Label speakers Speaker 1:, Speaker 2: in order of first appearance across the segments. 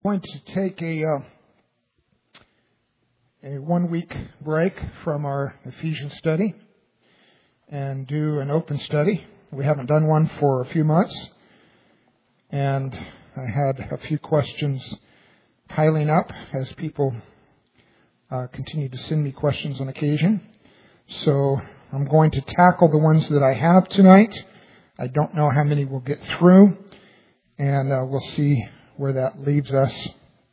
Speaker 1: Going to take a 1 week break from our Ephesians study and do an open study. We haven't done one for a few months, and I had a few questions piling up as people continue to send me questions on occasion. So I'm going to tackle the ones that I have tonight. I don't know how many we'll get through, and we'll see where that leaves us.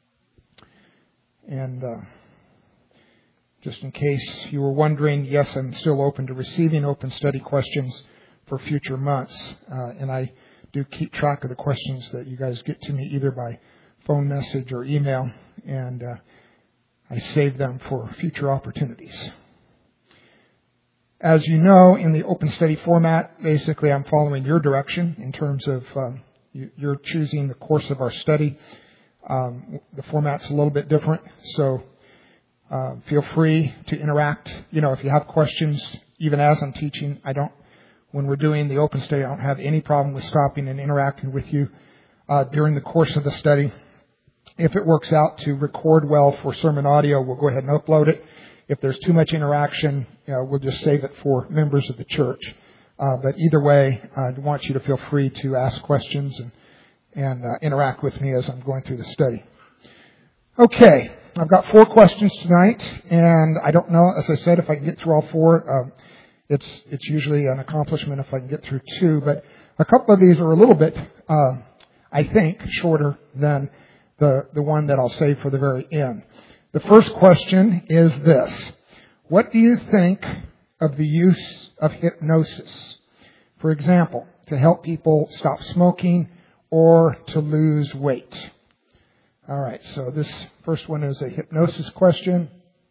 Speaker 1: And just in case you were wondering, yes, I'm still open to receiving open study questions for future months. And I do keep track of the questions that you guys get to me either by phone message or email, and I save them for future opportunities. As you know, in the open study format, basically I'm following your direction in terms of you're choosing the course of our study. The format's a little bit different, so feel free to interact. If you have questions, even as I'm teaching, when we're doing the open study, I don't have any problem with stopping and interacting with you during the course of the study. If it works out to record well for sermon audio, we'll go ahead and upload it. If there's too much interaction, we'll just save it for members of the church. But either way, I want you to feel free to ask questions and interact with me as I'm going through the study. Okay, I've got 4 questions tonight, and I don't know, as I said, if I can get through all 4. It's usually an accomplishment if I can get through 2, but a couple of these are a little bit, I think, shorter than the one that I'll save for the very end. The first question is this: what do you think of the use of hypnosis? For example, to help people stop smoking or to lose weight. All right, so this first one is a hypnosis question.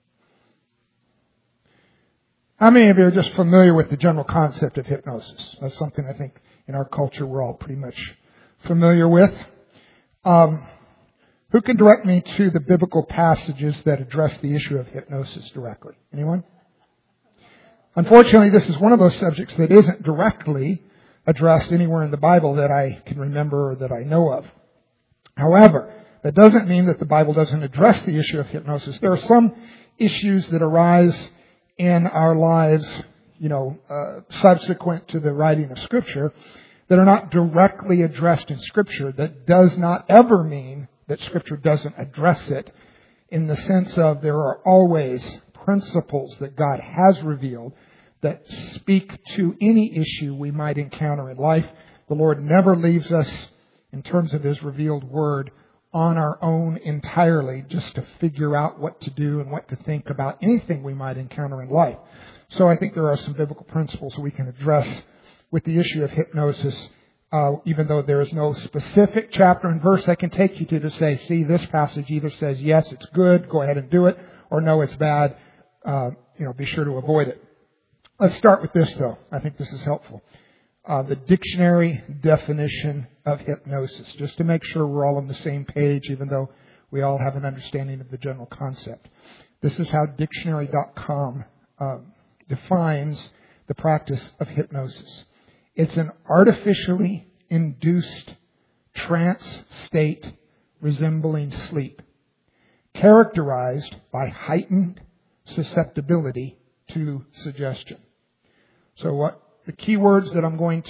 Speaker 1: How many of you are just familiar with the general concept of hypnosis? That's something I think in our culture we're all pretty much familiar with. Who can direct me to the biblical passages that address the issue of hypnosis directly? Anyone? Unfortunately, this is one of those subjects that isn't directly addressed anywhere in the Bible that I can remember or that I know of. However, that doesn't mean that the Bible doesn't address the issue of hypnosis. There are some issues that arise in our lives, subsequent to the writing of Scripture that are not directly addressed in Scripture. That does not ever mean that Scripture doesn't address it, in the sense of there are always principles that God has revealed that speak to any issue we might encounter in life. The Lord never leaves us, in terms of His revealed Word, on our own entirely, just to figure out what to do and what to think about anything we might encounter in life. So I think there are some biblical principles we can address with the issue of hypnosis, even though there is no specific chapter and verse I can take you to say, see, this passage either says, yes, it's good, go ahead and do it, or no, it's bad, be sure to avoid it. Let's start with this, though. I think this is helpful. The dictionary definition of hypnosis, just to make sure we're all on the same page, even though we all have an understanding of the general concept. This is how dictionary.com defines the practice of hypnosis. It's an artificially induced trance state resembling sleep, characterized by heightened susceptibility to suggestion. So what the key words that I'm going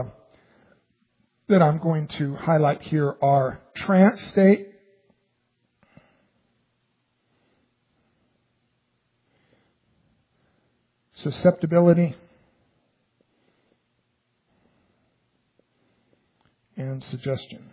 Speaker 1: to highlight here are trance state, susceptibility, and suggestion.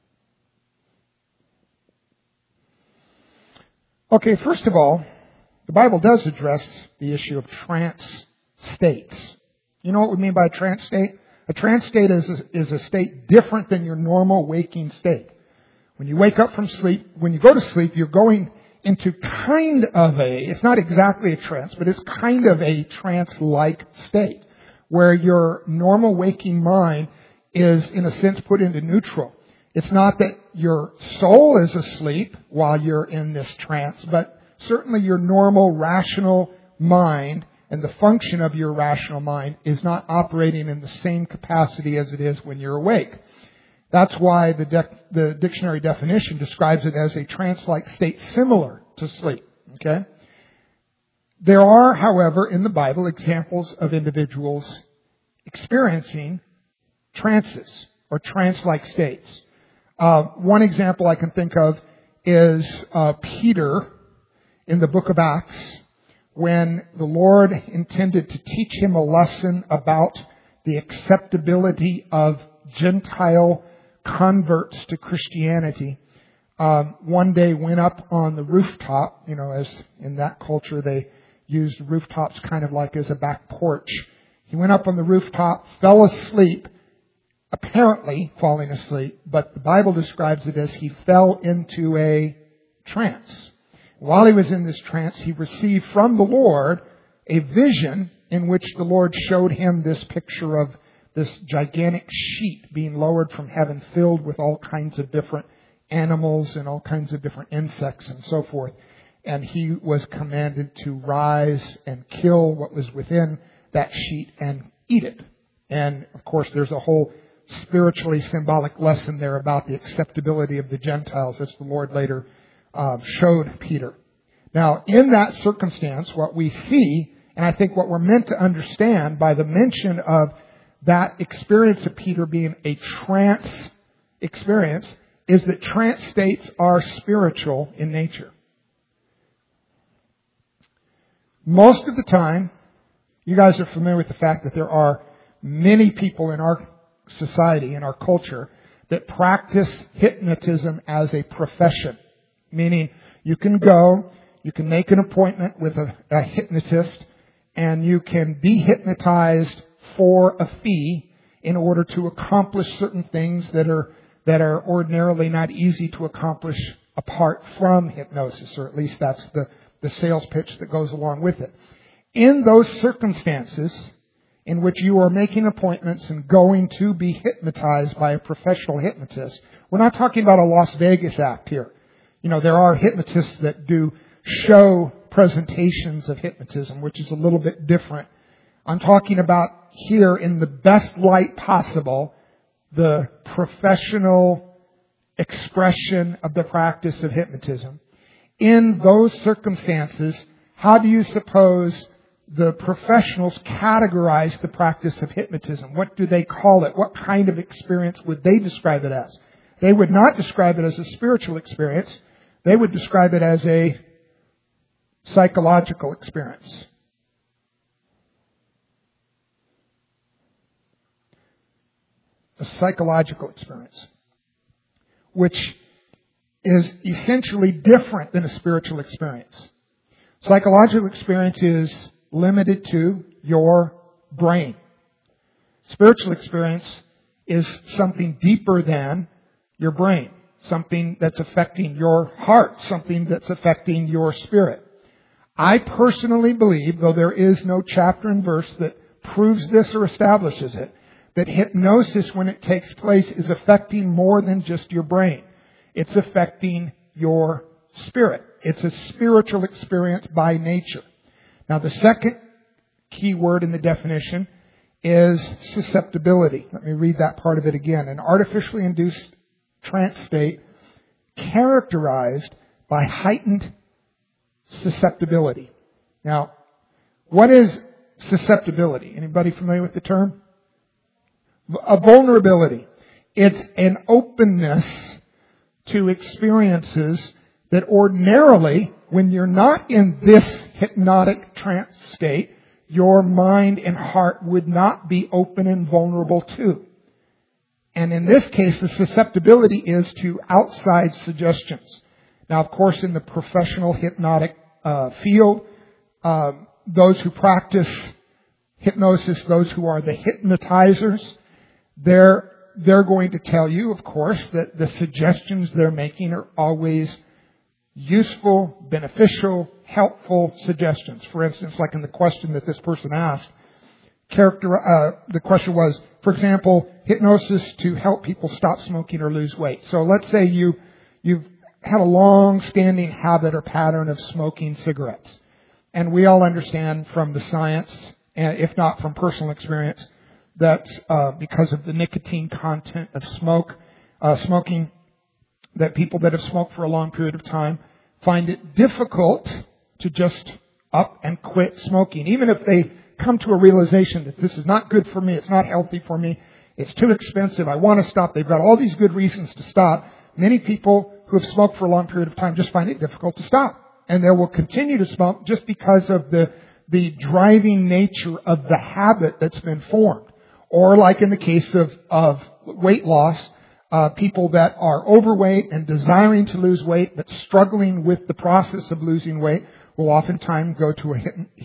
Speaker 1: Okay, first of all, the Bible does address the issue of trance states. You know what we mean by a trance state? A trance state is a state different than your normal waking state. When you wake up from sleep, when you go to sleep, you're going into it's not exactly a trance, but it's kind of a trance-like state where your normal waking mind is, in a sense, put into neutral. It's not that your soul is asleep while you're in this trance, but certainly your normal rational mind and the function of your rational mind is not operating in the same capacity as it is when you're awake. That's why the dictionary definition describes it as a trance-like state similar to sleep. Okay? There are, however, in the Bible examples of individuals experiencing trances or trance-like states. One example I can think of is Peter in the book of Acts, when the Lord intended to teach him a lesson about the acceptability of Gentile converts to Christianity. One day went up on the rooftop, as in that culture they used rooftops kind of like as a back porch. He went up on the rooftop, fell asleep, apparently falling asleep, but the Bible describes it as he fell into a trance. While he was in this trance, he received from the Lord a vision in which the Lord showed him this picture of this gigantic sheet being lowered from heaven, filled with all kinds of different animals and all kinds of different insects and so forth. And he was commanded to rise and kill what was within that sheet and eat it. And of course, there's a whole spiritually symbolic lesson there about the acceptability of the Gentiles, as the Lord later showed Peter. Now, in that circumstance, what we see, and I think what we're meant to understand by the mention of that experience of Peter being a trance experience, is that trance states are spiritual in nature. Most of the time, you guys are familiar with the fact that there are many people in our society, in our culture, that practice hypnotism as a profession. Meaning, you can go, you can make an appointment with a hypnotist, and you can be hypnotized for a fee in order to accomplish certain things that are ordinarily not easy to accomplish apart from hypnosis, or at least that's the sales pitch that goes along with it. In those circumstances in which you are making appointments and going to be hypnotized by a professional hypnotist, we're not talking about a Las Vegas act here. There are hypnotists that do show presentations of hypnotism, which is a little bit different. I'm talking about here, in the best light possible, the professional expression of the practice of hypnotism. In those circumstances, how do you suppose the professionals categorize the practice of hypnotism? What do they call it? What kind of experience would they describe it as? They would not describe it as a spiritual experience. They would describe it as a psychological experience. A psychological experience, which is essentially different than a spiritual experience. Psychological experience is limited to your brain. Spiritual experience is something deeper than your brain, something that's affecting your heart, something that's affecting your spirit. I personally believe, though there is no chapter and verse that proves this or establishes it, that hypnosis, when it takes place, is affecting more than just your brain. It's affecting your spirit. It's a spiritual experience by nature. Now, the second key word in the definition is susceptibility. Let me read that part of it again. An artificially induced trance state characterized by heightened susceptibility. Now, what is susceptibility? Anybody familiar with the term? A vulnerability. It's an openness to experiences that ordinarily, when you're not in this hypnotic trance state, your mind and heart would not be open and vulnerable to. And in this case, the susceptibility is to outside suggestions. Now, of course, in the professional hypnotic field, those who practice hypnosis, those who are the hypnotizers, they're going to tell you, of course, that the suggestions they're making are always useful, beneficial, helpful suggestions. For instance, like in the question that this person asked, the question was, for example, hypnosis to help people stop smoking or lose weight. So let's say you've had a long-standing habit or pattern of smoking cigarettes. And we all understand from the science, and if not from personal experience, that because of the nicotine content of smoke, smoking, that people that have smoked for a long period of time find it difficult to just up and quit smoking. Even if they come to a realization that this is not good for me, it's not healthy for me, it's too expensive, I want to stop. They've got all these good reasons to stop. Many people who have smoked for a long period of time just find it difficult to stop. And they will continue to smoke just because of the driving nature of the habit that's been formed. Or like in the case of weight loss, people that are overweight and desiring to lose weight but struggling with the process of losing weight will oftentimes go to a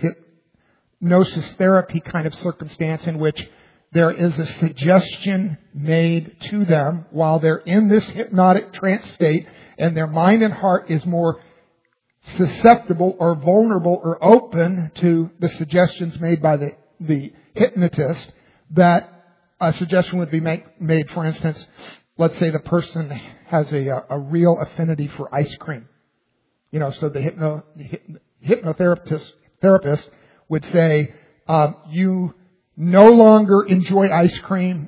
Speaker 1: hypnosis therapy kind of circumstance in which there is a suggestion made to them while they're in this hypnotic trance state, and their mind and heart is more susceptible or vulnerable or open to the suggestions made by the hypnotist. That a suggestion would be made, for instance, let's say the person has a real affinity for ice cream. So the hypnotherapist would say, you no longer enjoy ice cream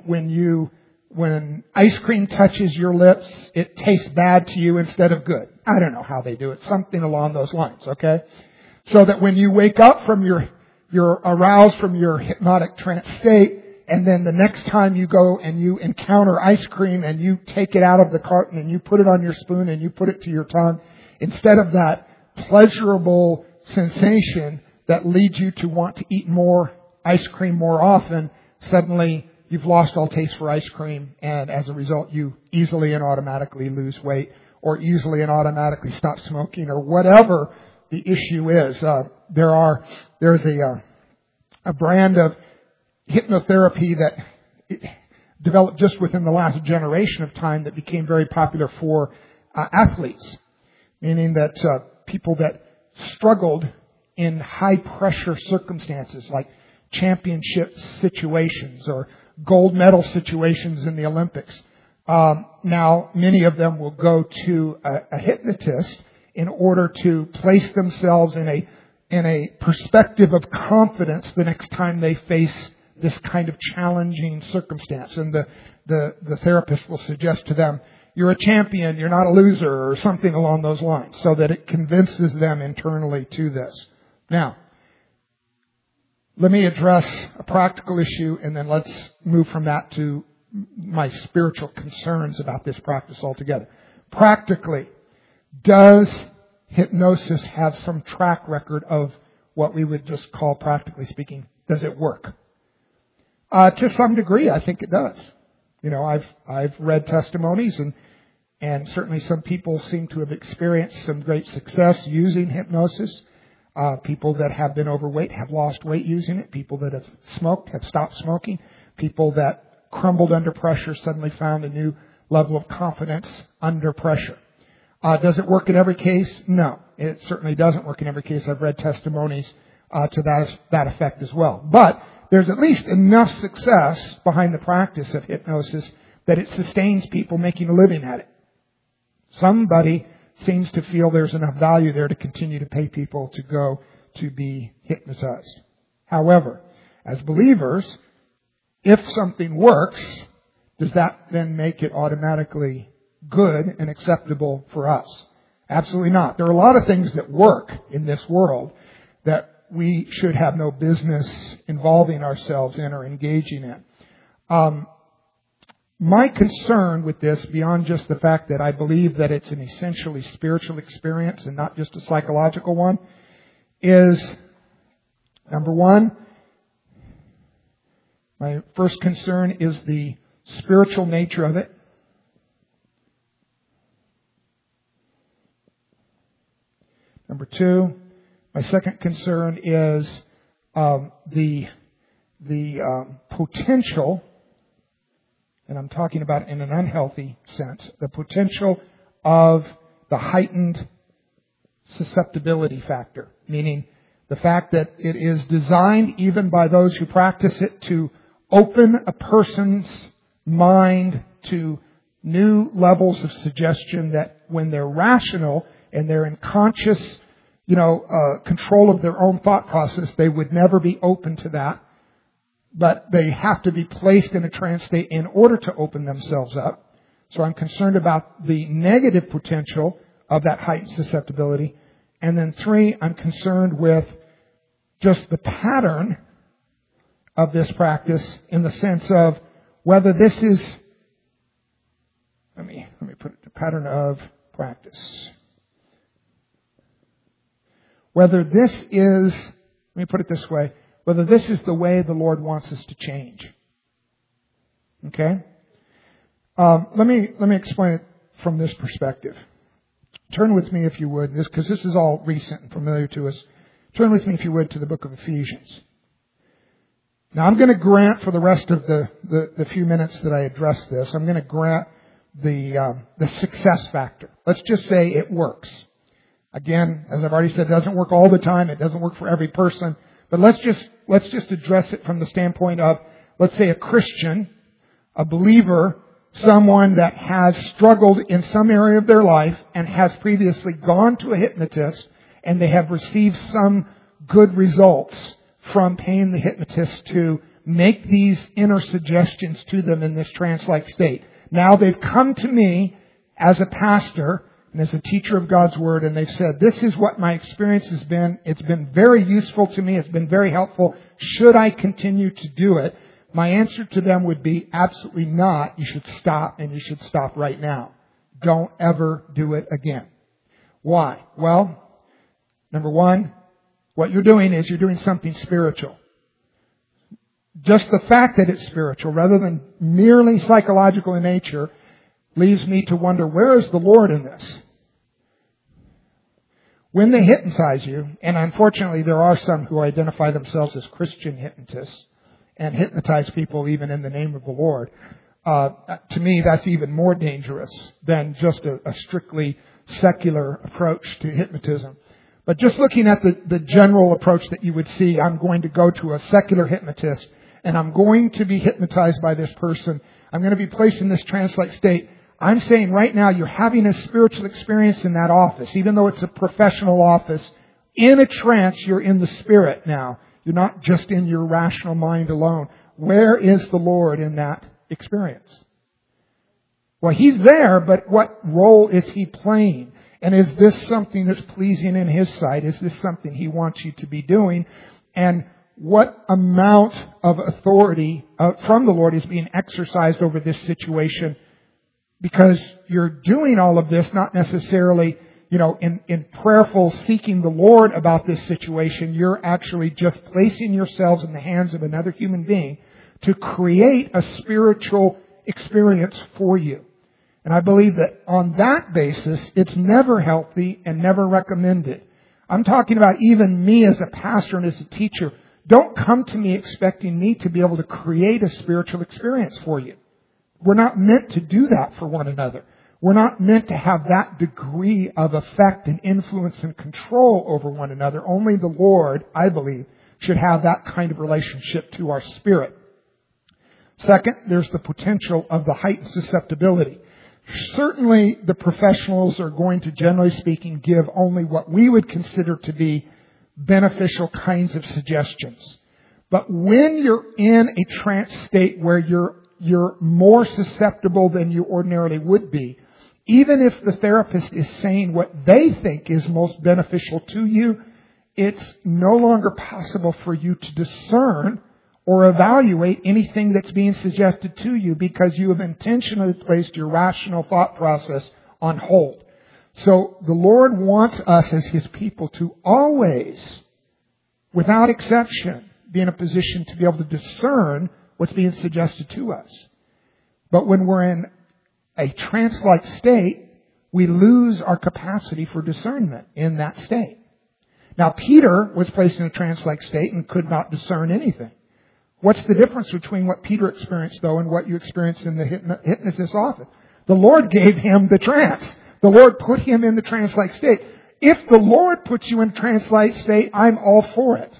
Speaker 1: when ice cream touches your lips, it tastes bad to you instead of good. I don't know how they do it. Something along those lines, okay? So that when you wake up from you're aroused from your hypnotic trance state, and then the next time you go and you encounter ice cream and you take it out of the carton and you put it on your spoon and you put it to your tongue, instead of that pleasurable sensation that leads you to want to eat more ice cream more often, suddenly you've lost all taste for ice cream, and as a result you easily and automatically lose weight or easily and automatically stop smoking or whatever the issue is. There's a brand of hypnotherapy that developed just within the last generation of time that became very popular for athletes, meaning that people that struggled in high pressure circumstances like championship situations or gold medal situations in the Olympics. Now, many of them will go to a hypnotist in order to place themselves in a perspective of confidence the next time they face this kind of challenging circumstance. And the therapist will suggest to them, you're a champion, you're not a loser, or something along those lines, so that it convinces them internally to this. Now, let me address a practical issue, and then let's move from that to my spiritual concerns about this practice altogether. Practically, does hypnosis have some track record of what we would just call, practically speaking, does it work? To some degree, I think it does. I've read testimonies, and certainly some people seem to have experienced some great success using hypnosis. People that have been overweight have lost weight using it. People that have smoked have stopped smoking. People that crumbled under pressure suddenly found a new level of confidence under pressure. Does it work in every case? No, it certainly doesn't work in every case. I've read testimonies to that effect as well. But there's at least enough success behind the practice of hypnosis that it sustains people making a living at it. Somebody seems to feel there's enough value there to continue to pay people to go to be hypnotized. However, as believers, if something works, does that then make it automatically good and acceptable for us? Absolutely not. There are a lot of things that work in this world that we should have no business involving ourselves in or engaging in. My concern with this, beyond just the fact that I believe that it's an essentially spiritual experience and not just a psychological one, is, number one, my first concern is the spiritual nature of it. Number two, my second concern is the potential, and I'm talking about in an unhealthy sense, the potential of the heightened susceptibility factor, meaning the fact that it is designed even by those who practice it to open a person's mind to new levels of suggestion that when they're rational and they're in conscious, control of their own thought process, they would never be open to that. But they have to be placed in a trance state in order to open themselves up. So I'm concerned about the negative potential of that heightened susceptibility. And then 3, I'm concerned with just the pattern of this practice in the sense of whether this is, let me put it, the pattern of practice. Whether this is, let me put it this way, whether this is the way the Lord wants us to change. Okay? Let me explain it from this perspective. Turn with me, if you would, because this is all recent and familiar to us. Turn with me, if you would, to the book of Ephesians. Now, I'm going to grant for the rest of the few minutes that I address this, I'm going to grant the success factor. Let's just say it works. Again, as I've already said, it doesn't work all the time. It doesn't work for every person. But let's just address it from the standpoint of, let's say, a Christian, a believer, someone that has struggled in some area of their life and has previously gone to a hypnotist, and they have received some good results from paying the hypnotist to make these inner suggestions to them in this trance-like state. Now they've come to me as a pastor and as a teacher of God's Word, and they've said, this is what my experience has been. It's been very useful to me. It's been very helpful. Should I continue to do it? My answer to them would be absolutely not. You should stop, and you should stop right now. Don't ever do it again. Why? Well, number one, what you're doing is you're doing something spiritual. Just the fact that it's spiritual rather than merely psychological in nature leaves me to wonder, where is the Lord in this? When they hypnotize you, and unfortunately there are some who identify themselves as Christian hypnotists and hypnotize people even in the name of the Lord, to me that's even more dangerous than just a strictly secular approach to hypnotism. But just looking at the general approach that you would see, I'm going to go to a secular hypnotist and I'm going to be hypnotized by this person. I'm going to be placed in this trance-like state. I'm saying right now you're having a spiritual experience in that office, even though it's a professional office. In a trance, you're in the spirit now. You're not just in your rational mind alone. Where is the Lord in that experience? Well, He's there, but what role is He playing? And is this something that's pleasing in His sight? Is this something He wants you to be doing? And what amount of authority from the Lord is being exercised over this situation? Because you're doing all of this not necessarily, in prayerful seeking the Lord about this situation. You're actually just placing yourselves in the hands of another human being to create a spiritual experience for you. And I believe that on that basis, it's never healthy and never recommended. I'm talking about even me as a pastor and as a teacher. Don't come to me expecting me to be able to create a spiritual experience for you. We're not meant to do that for one another. We're not meant to have that degree of effect and influence and control over one another. Only the Lord, I believe, should have that kind of relationship to our spirit. Second, there's the potential of the heightened susceptibility. Certainly, the professionals are going to, generally speaking, give only what we would consider to be beneficial kinds of suggestions. But when you're in a trance state where you're more susceptible than you ordinarily would be, even if the therapist is saying what they think is most beneficial to you, it's no longer possible for you to discern or evaluate anything that's being suggested to you because you have intentionally placed your rational thought process on hold. So the Lord wants us as His people to always, without exception, be in a position to be able to discern what's being suggested to us. But when we're in a trance-like state, we lose our capacity for discernment in that state. Now, Peter was placed in a trance-like state and could not discern anything. What's the difference between what Peter experienced, though, and what you experienced in the hypnotist's office? The Lord gave him the trance. The Lord put him in the trance-like state. If the Lord puts you in a trance-like state, I'm all for it.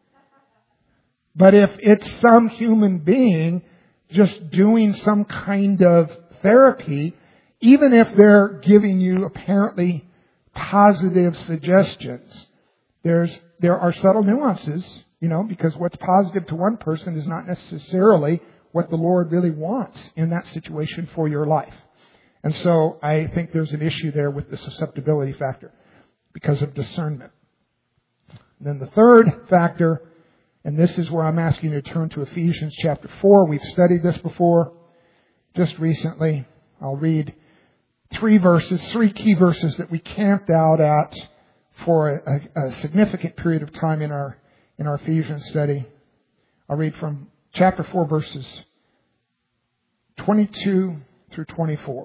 Speaker 1: But if it's some human being just doing some kind of therapy, even if they're giving you apparently positive suggestions, there are subtle nuances, because what's positive to one person is not necessarily what the Lord really wants in that situation for your life. And so I think there's an issue there with the susceptibility factor because of discernment. And then the third factor, and this is where I'm asking you to turn to Ephesians chapter 4. We've studied this before just recently. I'll read three key verses that we camped out at for a significant period of time in our Ephesians study. I'll read from chapter 4, verses 22 through 24.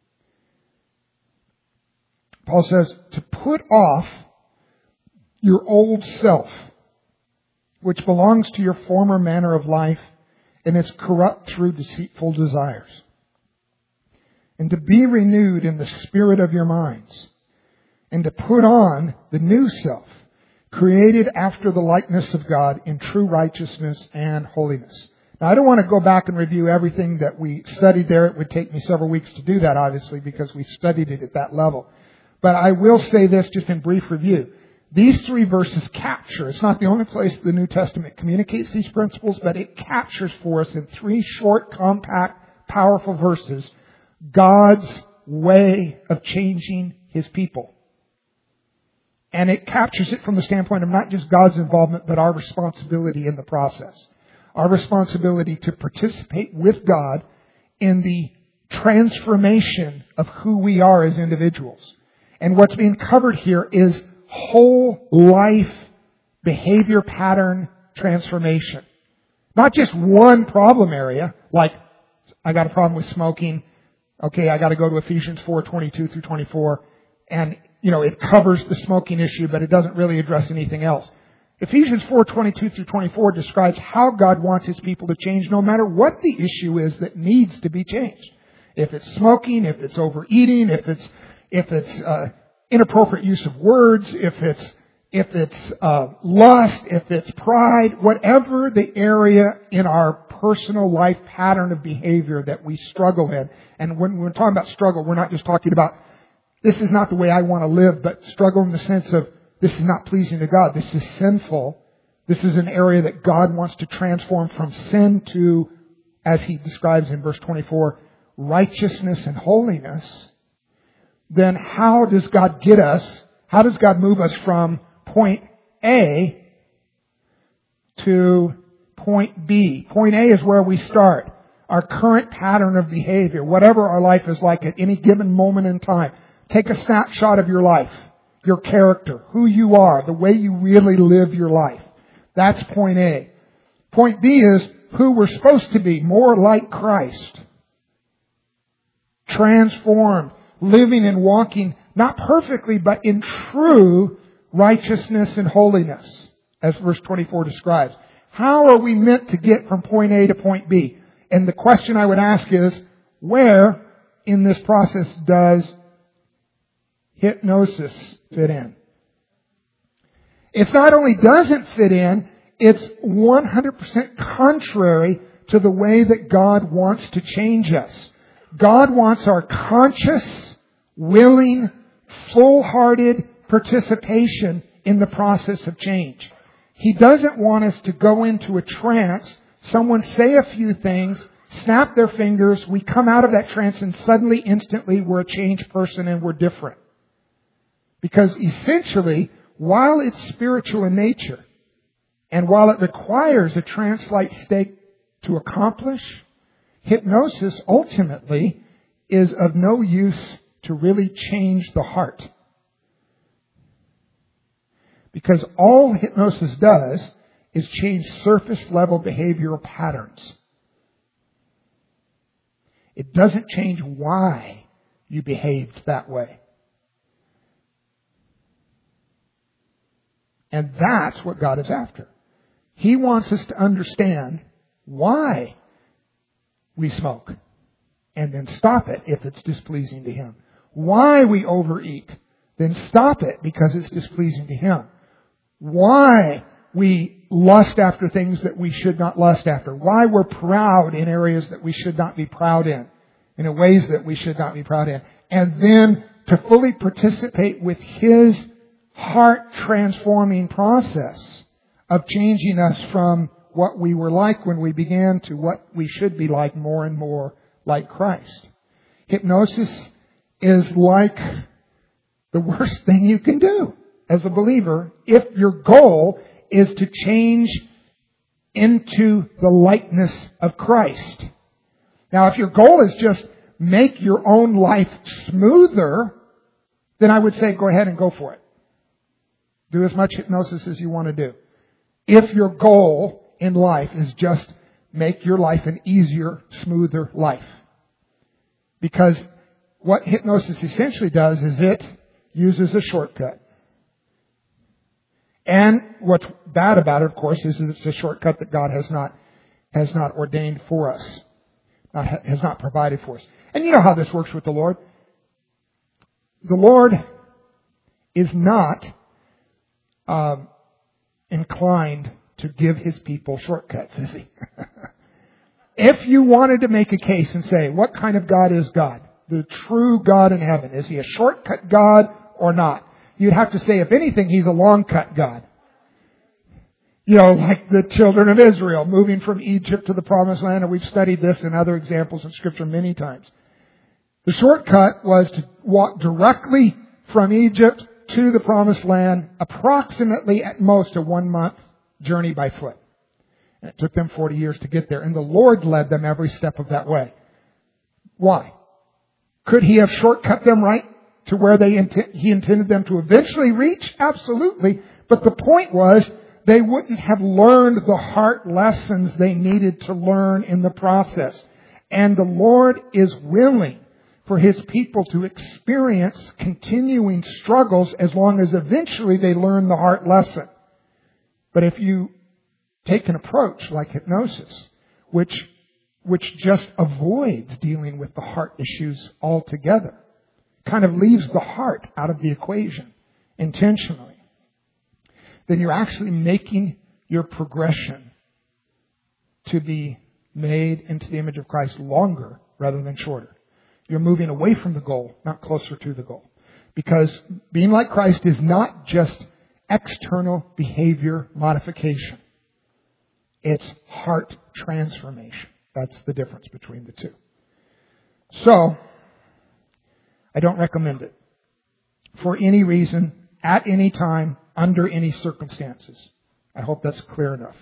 Speaker 1: Paul says, to put off your old self, which belongs to your former manner of life and is corrupt through deceitful desires, and to be renewed in the spirit of your minds, and to put on the new self, created after the likeness of God in true righteousness and holiness. Now, I don't want to go back and review everything that we studied there. It would take me several weeks to do that, obviously, because we studied it at that level. But I will say this just in brief review. These three verses capture, it's not the only place the New Testament communicates these principles, but it captures for us in three short, compact, powerful verses, God's way of changing His people. And it captures it from the standpoint of not just God's involvement, but our responsibility in the process. Our responsibility to participate with God in the transformation of who we are as individuals. And what's being covered here is whole life behavior pattern transformation. Not just one problem area, like I got a problem with smoking. Okay, I got to go to Ephesians 4:22 through 24. And, it covers the smoking issue, but it doesn't really address anything else. Ephesians 4:22 through 24 describes how God wants His people to change no matter what the issue is that needs to be changed. If it's smoking, if it's overeating, if it's inappropriate use of words, if it's lust, if it's pride, whatever the area in our personal life pattern of behavior that we struggle in. And when we're talking about struggle, we're not just talking about this is not the way I want to live, but struggle in the sense of this is not pleasing to God. This is sinful. This is an area that God wants to transform from sin to, as He describes in verse 24, righteousness and holiness. Then how does God get us? How does God move us from point A to point B? Point A is where we start. Our current pattern of behavior, whatever our life is like at any given moment in time. Take a snapshot of your life, your character, who you are, the way you really live your life. That's point A. Point B is who we're supposed to be, more like Christ. Transformed, living and walking, not perfectly, but in true righteousness and holiness, as verse 24 describes. How are we meant to get from point A to point B? And the question I would ask is, where in this process does hypnosis fit in? It not only doesn't fit in, it's 100% contrary to the way that God wants to change us. God wants our conscious, willing, full-hearted participation in the process of change. He doesn't want us to go into a trance, someone say a few things, snap their fingers, we come out of that trance and suddenly, instantly, we're a changed person and we're different. Because essentially, while it's spiritual in nature, and while it requires a trance-like state to accomplish, hypnosis ultimately is of no use to really change the heart. Because all hypnosis does is change surface-level behavioral patterns. It doesn't change why you behaved that way. And that's what God is after. He wants us to understand why we smoke and then stop it if it's displeasing to Him. Why we overeat, then stop it because it's displeasing to Him. Why we lust after things that we should not lust after. Why we're proud in areas that we should not be proud in ways that we should not be proud in. And then to fully participate with His heart transforming process of changing us from what we were like when we began to what we should be like more and more like Christ. Hypnosis is like the worst thing you can do as a believer if your goal is to change into the likeness of Christ. Now, if your goal is just make your own life smoother, then I would say go ahead and go for it. Do as much hypnosis as you want to do. If your goal in life is just make your life an easier, smoother life. Because what hypnosis essentially does is it uses a shortcut. And what's bad about it, of course, is that it's a shortcut that God has not ordained for us. Has not provided for us. And you know how this works with the Lord. The Lord is not inclined to give His people shortcuts, is He? If you wanted to make a case and say, what kind of God is God? The true God in heaven. Is He a shortcut God or not? You'd have to say, if anything, He's a long-cut God. You know, like the children of Israel moving from Egypt to the Promised Land, and we've studied this in other examples in Scripture many times. The shortcut was to walk directly from Egypt to the Promised Land, approximately at most a 1-month journey by foot. And it took them 40 years to get there, and the Lord led them every step of that way. Why? Could He have shortcut them right to where He intended them to eventually reach? Absolutely. But the point was, they wouldn't have learned the heart lessons they needed to learn in the process. And the Lord is willing for His people to experience continuing struggles as long as eventually they learn the heart lesson. But if you take an approach like hypnosis, which just avoids dealing with the heart issues altogether, kind of leaves the heart out of the equation intentionally, then you're actually making your progression to be made into the image of Christ longer rather than shorter. You're moving away from the goal, not closer to the goal. Because being like Christ is not just external behavior modification. It's heart transformation. That's the difference between the two. So, I don't recommend it. For any reason, at any time, under any circumstances. I hope that's clear enough.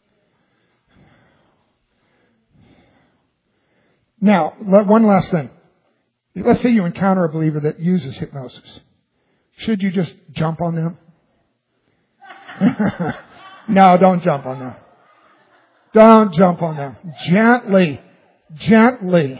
Speaker 1: Now, one last thing. Let's say you encounter a believer that uses hypnosis. Should you just jump on them? No, don't jump on them. Don't jump on them. Gently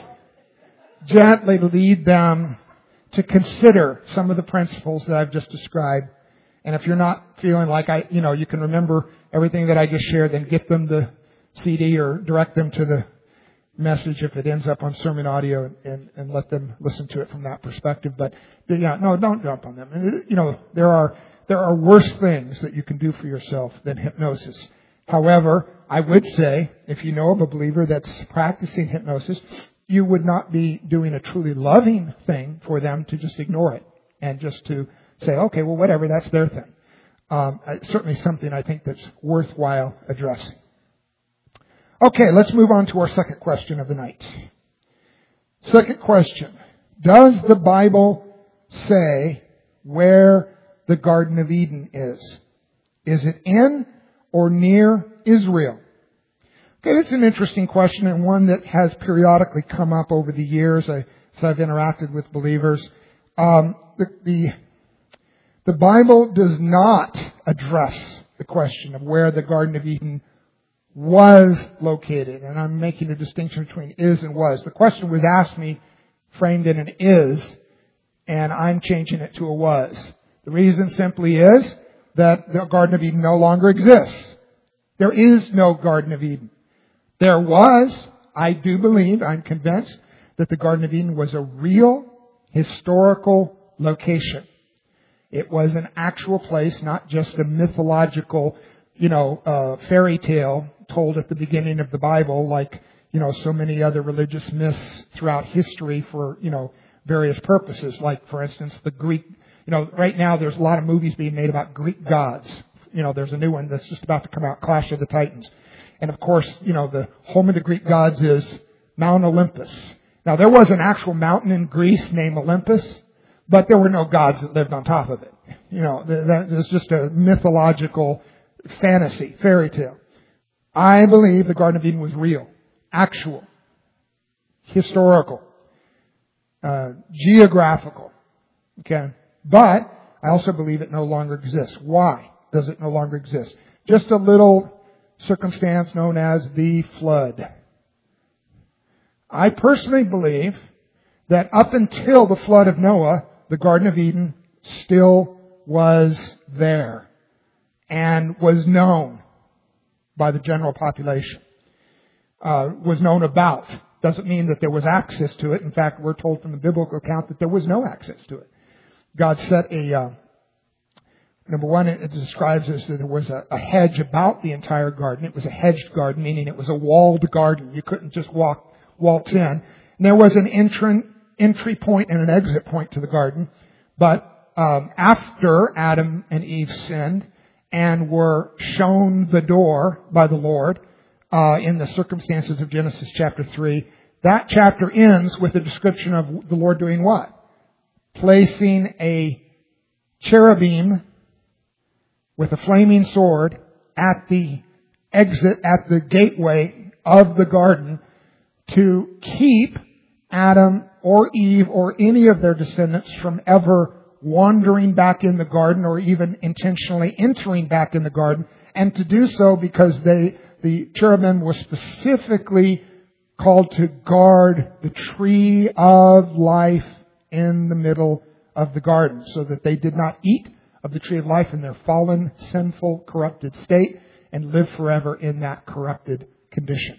Speaker 1: lead them to consider some of the principles that I've just described. And if you're not feeling like you can remember everything that I just shared, then get them the CD or direct them to the message if it ends up on sermon audio and let them listen to it from that perspective. But no, don't jump on them. And, there are worse things that you can do for yourself than hypnosis. However, I would say if you know of a believer that's practicing hypnosis, you would not be doing a truly loving thing for them to just ignore it and just to say, okay, well, whatever, that's their thing. Certainly something I think that's worthwhile addressing. Okay, let's move on to our second question of the night. Second question. Does the Bible say where the Garden of Eden is? Is it in or near Israel? Okay, this is an interesting question and one that has periodically come up over the years as I've interacted with believers. The Bible does not address the question of where the Garden of Eden was located. And I'm making a distinction between is and was. The question was asked me, framed in an is, and I'm changing it to a was. The reason simply is that the Garden of Eden no longer exists. There is no Garden of Eden. There was, I do believe, I'm convinced, that the Garden of Eden was a real historical location. It was an actual place, not just a mythological, fairy tale told at the beginning of the Bible, like, so many other religious myths throughout history for, various purposes. Like, for instance, the Greek, right now there's a lot of movies being made about Greek gods. There's a new one that's just about to come out, Clash of the Titans. And of course, the home of the Greek gods is Mount Olympus. Now, there was an actual mountain in Greece named Olympus, but there were no gods that lived on top of it. That is just a mythological fantasy, fairy tale. I believe the Garden of Eden was real, actual, historical, geographical. Okay? But I also believe it no longer exists. Why does it no longer exist? Just a little circumstance known as the flood. I personally believe that up until the flood of Noah, the Garden of Eden still was there and was known by the general population. Was known about. Doesn't mean that there was access to it. In fact, we're told from the biblical account that there was no access to it. God set number one, it describes as that there was a hedge about the entire garden. It was a hedged garden, meaning it was a walled garden. You couldn't just waltz in. And there was an entry point and an exit point to the garden. But after Adam and Eve sinned and were shown the door by the Lord in the circumstances of Genesis chapter 3, that chapter ends with a description of the Lord doing what? Placing a cherubim with a flaming sword at the exit, at the gateway of the garden to keep Adam or Eve or any of their descendants from ever wandering back in the garden or even intentionally entering back in the garden. And to do so because the cherubim was specifically called to guard the tree of life in the middle of the garden so that they did not eat of the tree of life in their fallen, sinful, corrupted state and live forever in that corrupted condition.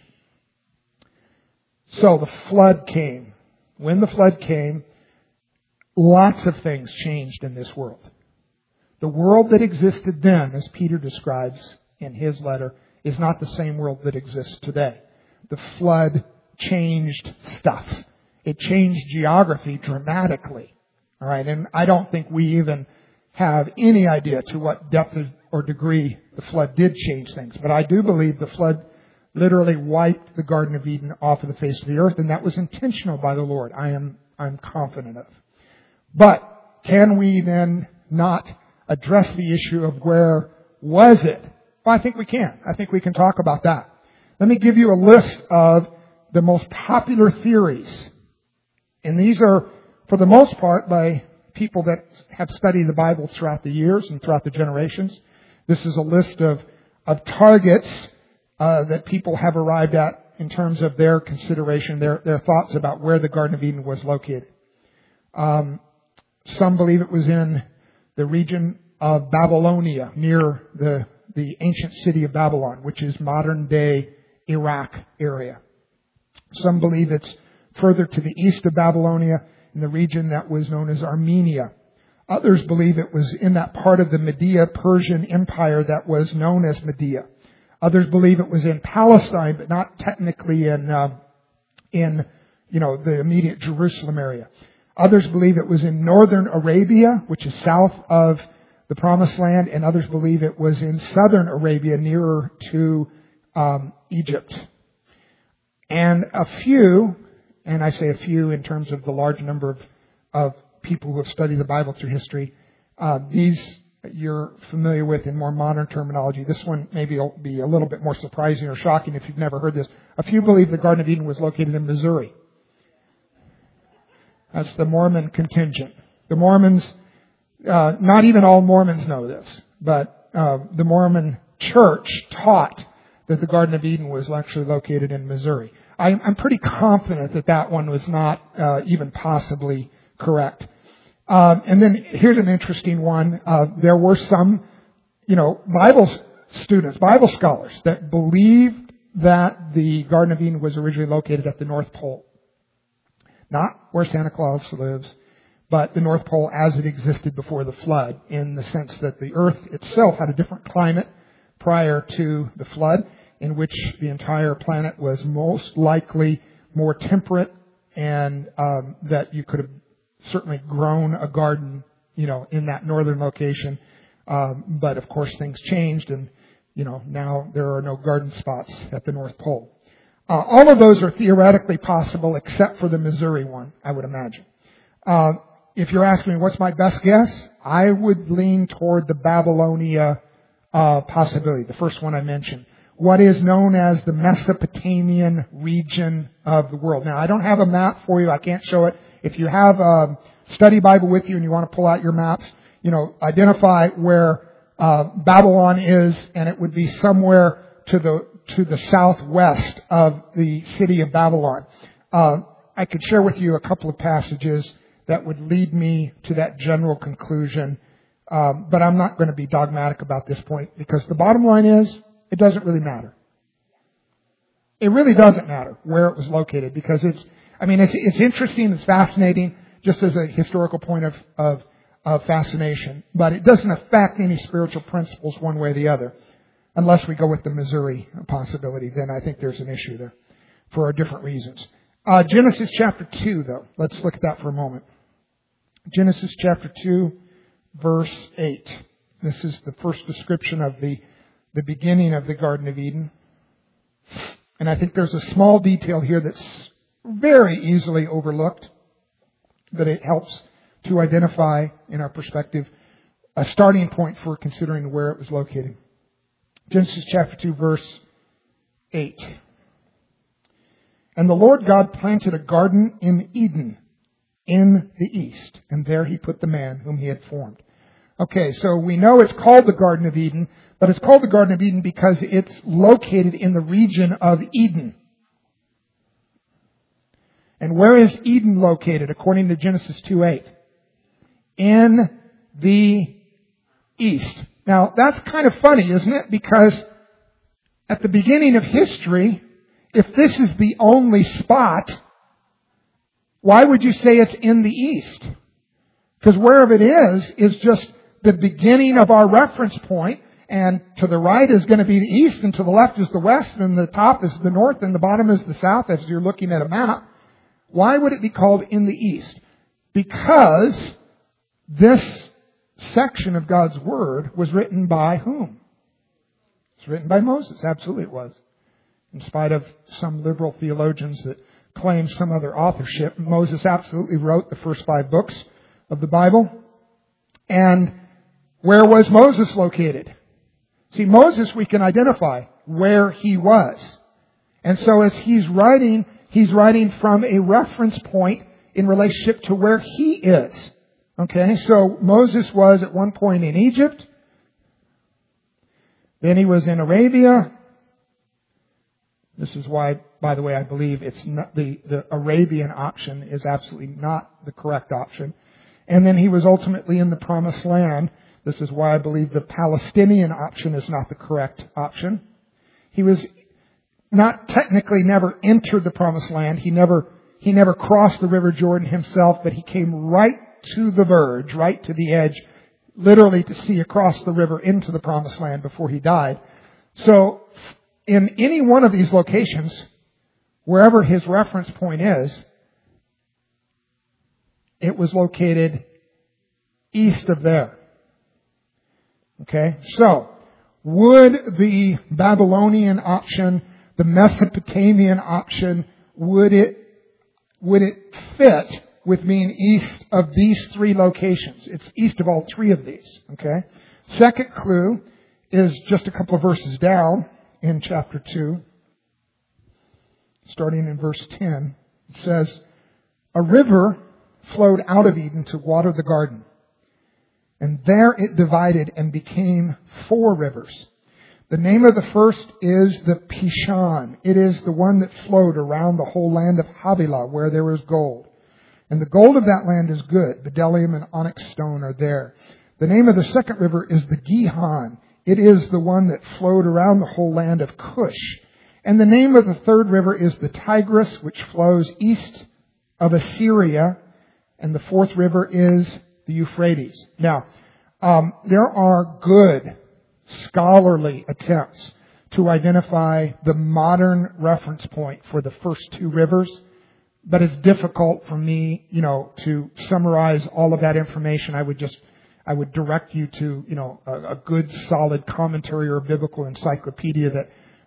Speaker 1: So the flood came. When the flood came, lots of things changed in this world. The world that existed then, as Peter describes in his letter, is not the same world that exists today. The flood changed stuff. It changed geography dramatically. All right, and I don't think we even have any idea to what depth or degree the flood did change things. But I do believe the flood literally wiped the Garden of Eden off of the face of the earth, and that was intentional by the Lord. I'm confident of. But can we then not address the issue of where was it? Well, I think we can. I think we can talk about that. Let me give you a list of the most popular theories. And these are, for the most part, by people that have studied the Bible throughout the years and throughout the generations. This is a list of targets that people have arrived at in terms of their consideration, their thoughts about where the Garden of Eden was located. Some believe it was in the region of Babylonia, near the ancient city of Babylon, which is modern-day Iraq area. Some believe it's further to the east of Babylonia, in the region that was known as Armenia. Others believe it was in that part of the Media Persian Empire that was known as Media. Others believe it was in Palestine, but not technically in the immediate Jerusalem area. Others believe it was in northern Arabia, which is south of the Promised Land, and others believe it was in southern Arabia, nearer to Egypt. And a few, and I say a few in terms of the large number of people who have studied the Bible through history, these you're familiar with in more modern terminology. This one maybe will be a little bit more surprising or shocking if you've never heard this. A few believe the Garden of Eden was located in Missouri. That's the Mormon contingent. The Mormons, not even all Mormons know this, but the Mormon church taught that the Garden of Eden was actually located in Missouri. I'm pretty confident that one was not even possibly correct. And then here's an interesting one. There were some, Bible students, Bible scholars that believed that the Garden of Eden was originally located at the North Pole. Not where Santa Claus lives, but the North Pole as it existed before the flood, in the sense that the earth itself had a different climate prior to the flood, in which the entire planet was most likely more temperate, and that you could have certainly grown a garden, in that northern location. But of course things changed, and now there are no garden spots at the North Pole. All of those are theoretically possible except for the Missouri one, I would imagine. If you're asking me what's my best guess, I would lean toward the Babylonia possibility, the first one I mentioned. What is known as the Mesopotamian region of the world. Now, I don't have a map for you. I can't show it. If you have a study Bible with you and you want to pull out your maps, identify where Babylon is, and it would be somewhere to the southwest of the city of Babylon. I could share with you a couple of passages that would lead me to that general conclusion, but I'm not going to be dogmatic about this point, because the bottom line is, it doesn't really matter. It really doesn't matter where it was located, because it's interesting, it's fascinating, just as a historical point of fascination, but it doesn't affect any spiritual principles one way or the other, unless we go with the Missouri possibility. Then I think there's an issue there for different reasons. Genesis chapter 2, though. Let's look at that for a moment. Genesis chapter 2, verse 8. This is the first description of the beginning of the Garden of Eden. And I think there's a small detail here that's very easily overlooked, but it helps to identify, in our perspective, a starting point for considering where it was located. Genesis chapter 2, verse 8. And the Lord God planted a garden in Eden in the east, and there He put the man whom He had formed. Okay, so we know it's called the Garden of Eden, but it's called the Garden of Eden because it's located in the region of Eden. And where is Eden located according to Genesis 2:8? In the east. Now, that's kind of funny, isn't it? Because at the beginning of history, if this is the only spot, why would you say it's in the east? Because wherever it is just the beginning of our reference point, and to the right is going to be the east, and to the left is the west, and the top is the north, and the bottom is the south, as you're looking at a map. Why would it be called in the east? Because this section of God's Word was written by whom? It's written by Moses. Absolutely it was. In spite of some liberal theologians that claim some other authorship, Moses absolutely wrote the first 5 books of the Bible. And where was Moses located? See, Moses, we can identify where he was. And so as he's writing from a reference point in relationship to where he is. Okay, so Moses was at one point in Egypt. Then he was in Arabia. This is why, by the way, I believe it's not the Arabian option is absolutely not the correct option. And then he was ultimately in the Promised Land. This is why I believe the Palestinian option is not the correct option. He was not technically never entered the Promised Land. He never crossed the River Jordan himself, but he came right to the verge, right to the edge, literally to see across the river into the Promised Land before he died. So in any one of these locations, wherever his reference point is, it was located east of there. Okay, so would the Babylonian option, the Mesopotamian option, would it fit with being east of these 3 locations? It's east of all 3 of these. Okay. Second clue is just a couple of verses down in chapter 2, starting in verse 10. It says, "A river flowed out of Eden to water the garden. And there it divided and became 4 rivers. The name of the first is the Pishon. It is the one that flowed around the whole land of Havilah, where there is gold. And the gold of that land is good. Bdellium and onyx stone are there. The name of the second river is the Gihon. It is the one that flowed around the whole land of Cush. And the name of the third river is the Tigris, which flows east of Assyria. And the fourth river is the Euphrates." Now, there are good scholarly attempts to identify the modern reference point for the first 2 rivers, but it's difficult for me, to summarize all of that information. I would direct you to, a good solid commentary or a biblical encyclopedia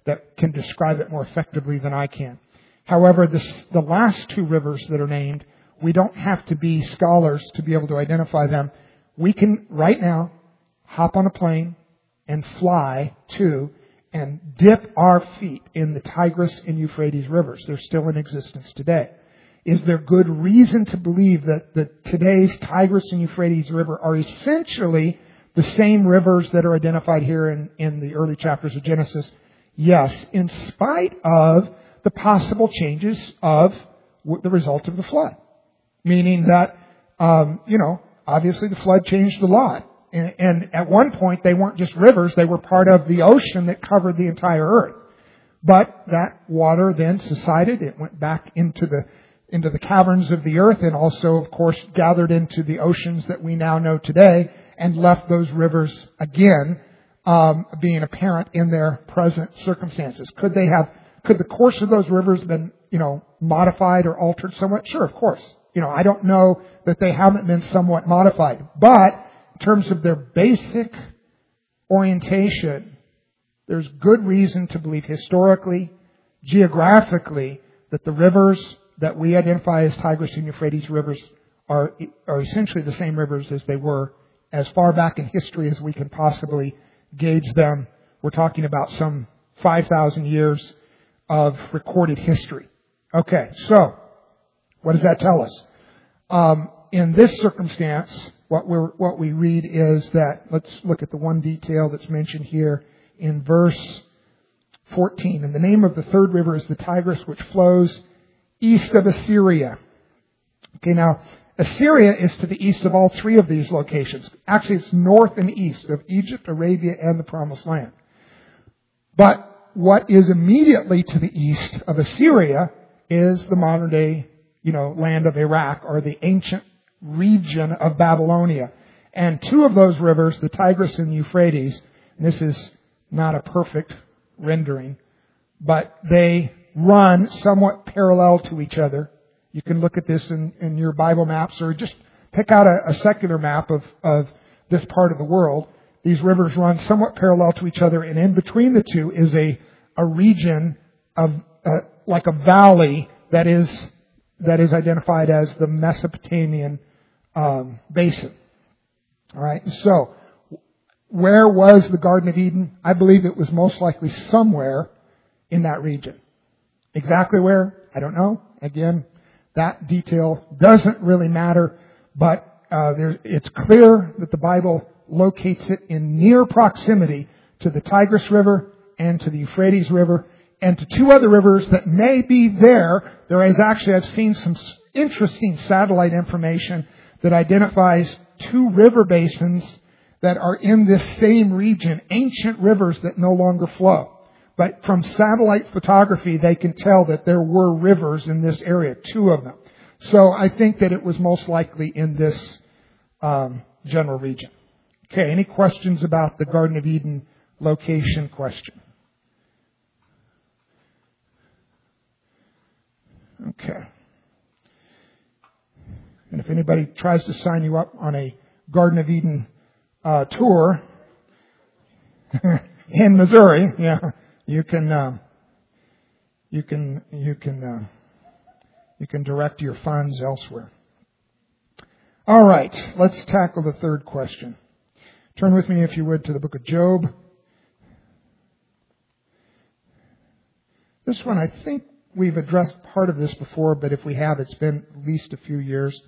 Speaker 1: that can describe it more effectively than I can. However, the last two rivers that are named, we don't have to be scholars to be able to identify them. We can, right now, hop on a plane and fly to and dip our feet in the Tigris and Euphrates rivers. They're still in existence today. Is there good reason to believe that today's Tigris and Euphrates River are essentially the same rivers that are identified here in the early chapters of Genesis? Yes, in spite of the possible changes of the result of the flood. Meaning that, obviously the flood changed a lot. And at one point they weren't just rivers, they were part of the ocean that covered the entire earth. But that water then subsided. It went back into the caverns of the earth and also, of course, gathered into the oceans that we now know today and left those rivers again being apparent in their present circumstances. Could the course of those rivers been, modified or altered somewhat? Sure, of course. I don't know that they haven't been somewhat modified. But in terms of their basic orientation, there's good reason to believe historically, geographically, that the rivers that we identify as Tigris and Euphrates rivers are essentially the same rivers as they were as far back in history as we can possibly gauge them. We're talking about some 5,000 years of recorded history. Okay, so what does that tell us? In this circumstance, what we read is that, let's look at the one detail that's mentioned here in verse 14. And the name of the third river is the Tigris, which flows east of Assyria. Okay, now, Assyria is to the east of all three of these locations. Actually, it's north and east of Egypt, Arabia, and the Promised Land. But what is immediately to the east of Assyria is the modern day, land of Iraq, or the ancient region of Babylonia. And two of those rivers, the Tigris and Euphrates, and this is not a perfect rendering, but they run somewhat parallel to each other. You can look at this in your Bible maps, or just pick out a secular map of this part of the world. These rivers run somewhat parallel to each other, and in between the two is a region of like a valley that is identified as the Mesopotamian basin. All right. So, where was the Garden of Eden? I believe it was most likely somewhere in that region. Exactly where? I don't know. Again, that detail doesn't really matter, but it's clear that the Bible locates it in near proximity to the Tigris River and to the Euphrates River and to two other rivers that may be there. There is actually, I've seen some interesting satellite information that identifies two river basins that are in this same region, ancient rivers that no longer flow. But from satellite photography, they can tell that there were rivers in this area, two of them. So I think that it was most likely in this general region. Okay, any questions about the Garden of Eden location question? Okay. And if anybody tries to sign you up on a Garden of Eden tour in Missouri, you can direct your funds elsewhere. All right, let's tackle the third question. Turn with me, if you would, to the book of Job. This one, I think we've addressed part of this before, but if we have, it's been at least a few years.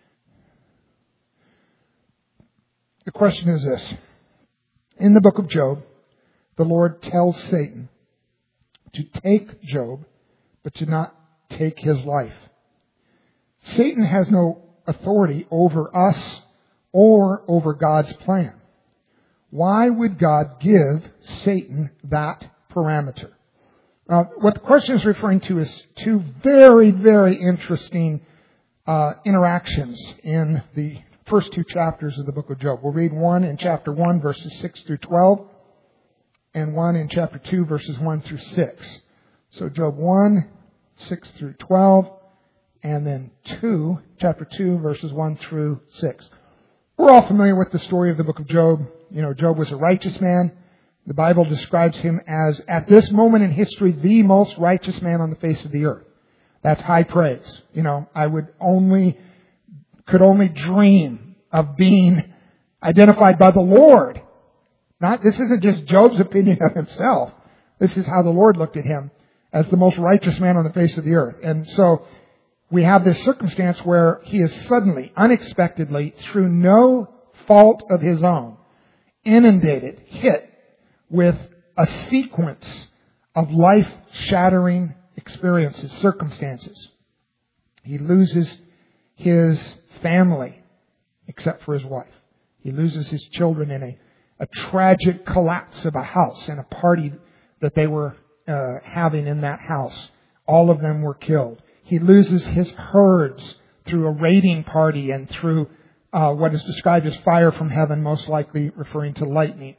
Speaker 1: The question is this. In the book of Job, the Lord tells Satan to take Job, but to not take his life. Satan has no authority over us or over God's plan. Why would God give Satan that parameter? What the question is referring to is two very, very interesting interactions in the first two chapters of the book of Job. We'll read one in chapter 1, verses 6 through 12, and one in chapter 2, verses 1 through 6. So Job 1, 6 through 12, and then chapter 2, verses 1 through 6. We're all familiar with the story of the book of Job. Job was a righteous man. The Bible describes him as, at this moment in history, the most righteous man on the face of the earth. That's high praise. I could only dream of being identified by the Lord. This isn't just Job's opinion of himself. This is how the Lord looked at him, as the most righteous man on the face of the earth. And so we have this circumstance where he is suddenly, unexpectedly, through no fault of his own, inundated, hit with a sequence of life-shattering experiences, circumstances. He loses his family, except for his wife. He loses his children in a tragic collapse of a house and a party that they were having in that house. All of them were killed. He loses his herds through a raiding party and through what is described as fire from heaven, most likely referring to lightning.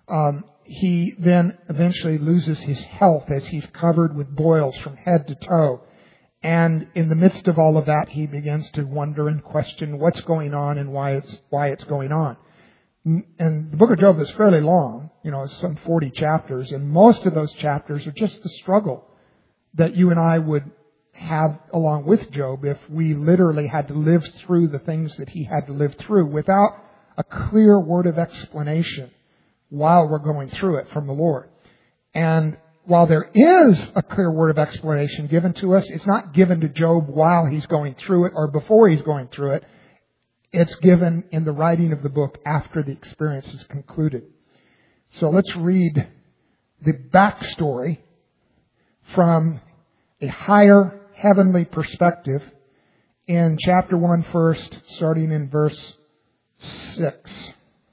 Speaker 1: He then eventually loses his health as he's covered with boils from head to toe. And in the midst of all of that, he begins to wonder and question what's going on and why it's going on. And the book of Job is fairly long, it's some 40 chapters, and most of those chapters are just the struggle that you and I would have along with Job if we literally had to live through the things that he had to live through without a clear word of explanation while we're going through it from the Lord. And while there is a clear word of explanation given to us, it's not given to Job while he's going through it or before he's going through it. It's given in the writing of the book after the experience is concluded. So let's read the backstory from a higher heavenly perspective in chapter 1 first, starting in verse 6.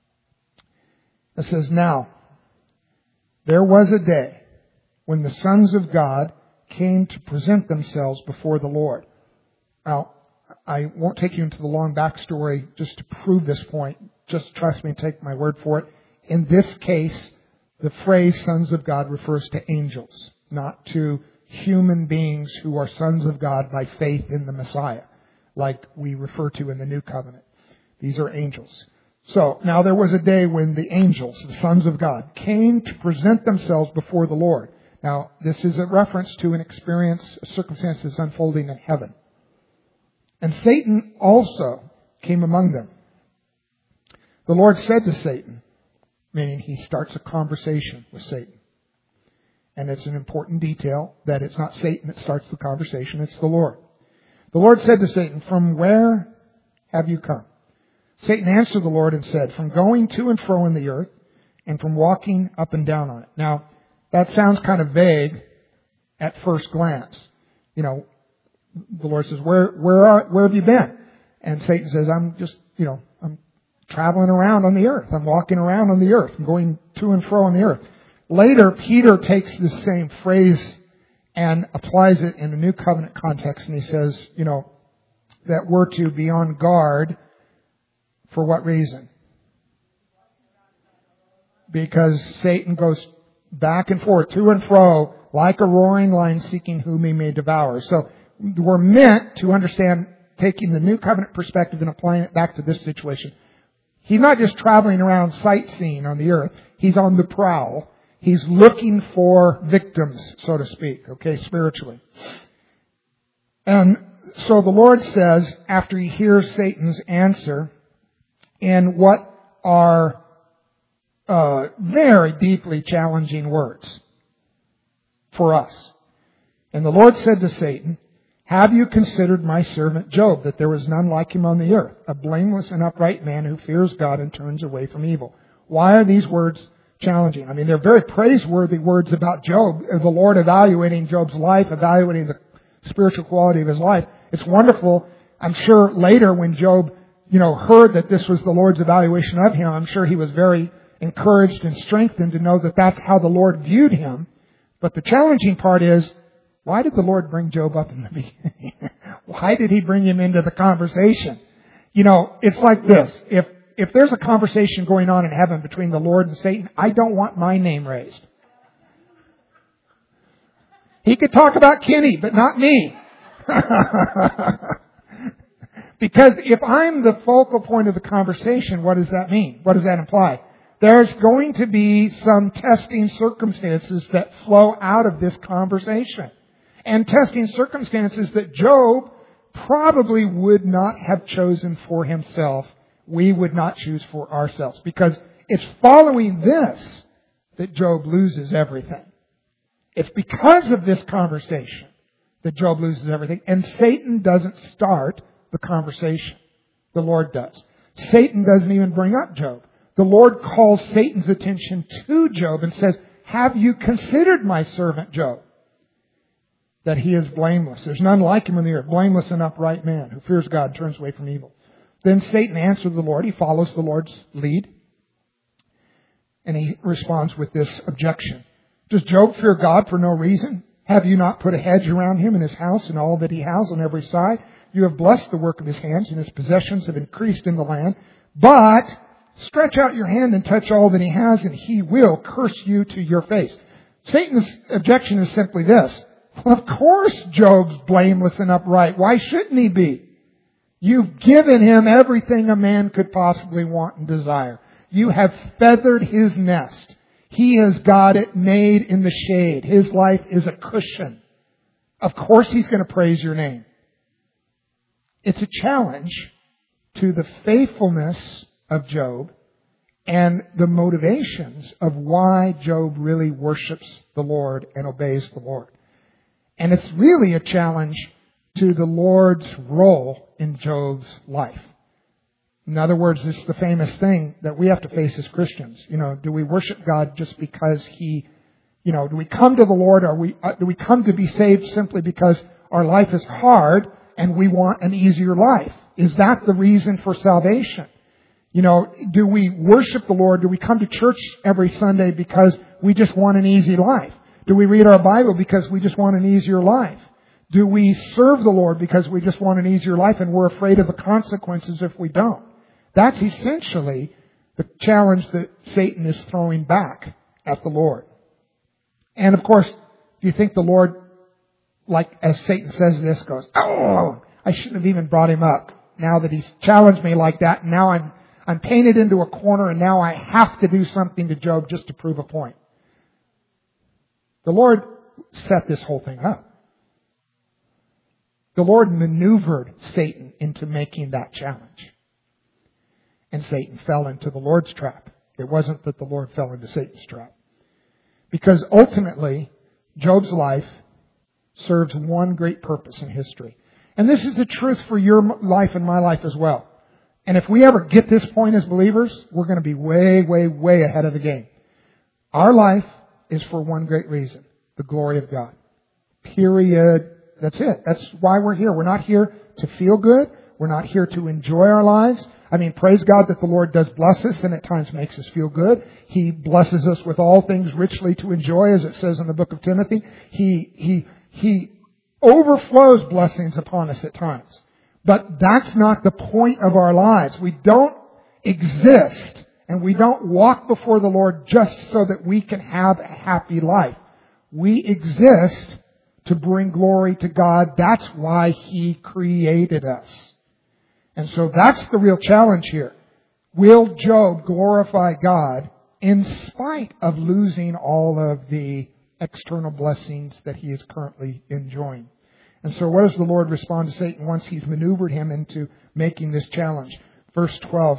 Speaker 1: It says, "Now, there was a day when the sons of God came to present themselves before the Lord." Now, I won't take you into the long backstory just to prove this point. Just trust me and take my word for it. In this case, the phrase sons of God refers to angels, not to human beings who are sons of God by faith in the Messiah, like we refer to in the New Covenant. These are angels. So, now there was a day when the angels, the sons of God, came to present themselves before the Lord. Now, this is a reference to an experience, a circumstance that's unfolding in heaven. And Satan also came among them. The Lord said to Satan, meaning he starts a conversation with Satan. And it's an important detail that it's not Satan that starts the conversation, it's the Lord. The Lord said to Satan, "From where have you come?" Satan answered the Lord and said, "From going to and fro in the earth and from walking up and down on it." Now, that sounds kind of vague at first glance. The Lord says, where have you been? And Satan says, I'm traveling around on the earth. I'm walking around on the earth. I'm going to and fro on the earth. Later, Peter takes this same phrase and applies it in a New Covenant context. And he says, that we're to be on guard. For what reason? Because Satan goes back and forth, to and fro, like a roaring lion seeking whom he may devour. So we're meant to understand, taking the New Covenant perspective and applying it back to this situation. He's not just traveling around sightseeing on the earth. He's on the prowl. He's looking for victims, so to speak, spiritually. And so the Lord says, after he hears Satan's answer, in what are very deeply challenging words for us. And the Lord said to Satan, "Have you considered my servant Job, that there is none like him on the earth, a blameless and upright man who fears God and turns away from evil?" Why are these words challenging? They're very praiseworthy words about Job, the Lord evaluating Job's life, evaluating the spiritual quality of his life. It's wonderful. I'm sure later when Job heard that this was the Lord's evaluation of him, I'm sure he was very encouraged and strengthened to know that that's how the Lord viewed him. But the challenging part is, why did the Lord bring Job up in the beginning? Why did he bring him into the conversation? It's like this. If there's a conversation going on in heaven between the Lord and Satan, I don't want my name raised. He could talk about Kenny, but not me. Because if I'm the focal point of the conversation, what does that mean? What does that imply? There's going to be some testing circumstances that flow out of this conversation. And testing circumstances that Job probably would not have chosen for himself. We would not choose for ourselves. Because it's following this that Job loses everything. It's because of this conversation that Job loses everything. And Satan doesn't start the conversation. The Lord does. Satan doesn't even bring up Job. The Lord calls Satan's attention to Job and says, have you considered my servant Job? That he is blameless. There's none like him in the earth. Blameless and upright man who fears God and turns away from evil. Then Satan answered the Lord. He follows the Lord's lead. And he responds with this objection. Does Job fear God for no reason? Have you not put a hedge around him and his house and all that he has on every side? You have blessed the work of his hands, and his possessions have increased in the land. But stretch out your hand and touch all that he has, and he will curse you to your face. Satan's objection is simply this. Well, of course Job's blameless and upright. Why shouldn't he be? You've given him everything a man could possibly want and desire. You have feathered his nest. He has got it made in the shade. His life is a cushion. Of course he's going to praise your name. It's a challenge to the faithfulness of Job and the motivations of why Job really worships the Lord and obeys the Lord. And it's really a challenge to the Lord's role in Job's life. In other words, it's the famous thing that we have to face as Christians. Do we worship God just because do we come to the Lord, do we come to be saved simply because our life is hard and we want an easier life? Is that the reason for salvation? Do we worship the Lord? Do we come to church every Sunday because we just want an easy life? Do we read our Bible because we just want an easier life? Do we serve the Lord because we just want an easier life and we're afraid of the consequences if we don't? That's essentially the challenge that Satan is throwing back at the Lord. And of course, do you think the Lord, like as Satan says this, goes, oh, I shouldn't have even brought him up. Now that he's challenged me like that, now I'm painted into a corner and now I have to do something to Job just to prove a point. The Lord set this whole thing up. The Lord maneuvered Satan into making that challenge. And Satan fell into the Lord's trap. It wasn't that the Lord fell into Satan's trap. Because ultimately, Job's life serves one great purpose in history. And this is the truth for your life and my life as well. And if we ever get this point as believers, we're going to be way, way, way ahead of the game. Our life is for one great reason. The glory of God. Period. That's it. That's why we're here. We're not here to feel good. We're not here to enjoy our lives. I mean, praise God that the Lord does bless us and at times makes us feel good. He blesses us with all things richly to enjoy, as it says in the book of Timothy. He overflows blessings upon us at times. But that's not the point of our lives. We don't exist and we don't walk before the Lord just so that we can have a happy life. We exist to bring glory to God. That's why He created us. And so that's the real challenge here. Will Job glorify God in spite of losing all of the external blessings that he is currently enjoying? And so what does the Lord respond to Satan once he's maneuvered him into making this challenge? Verse 12.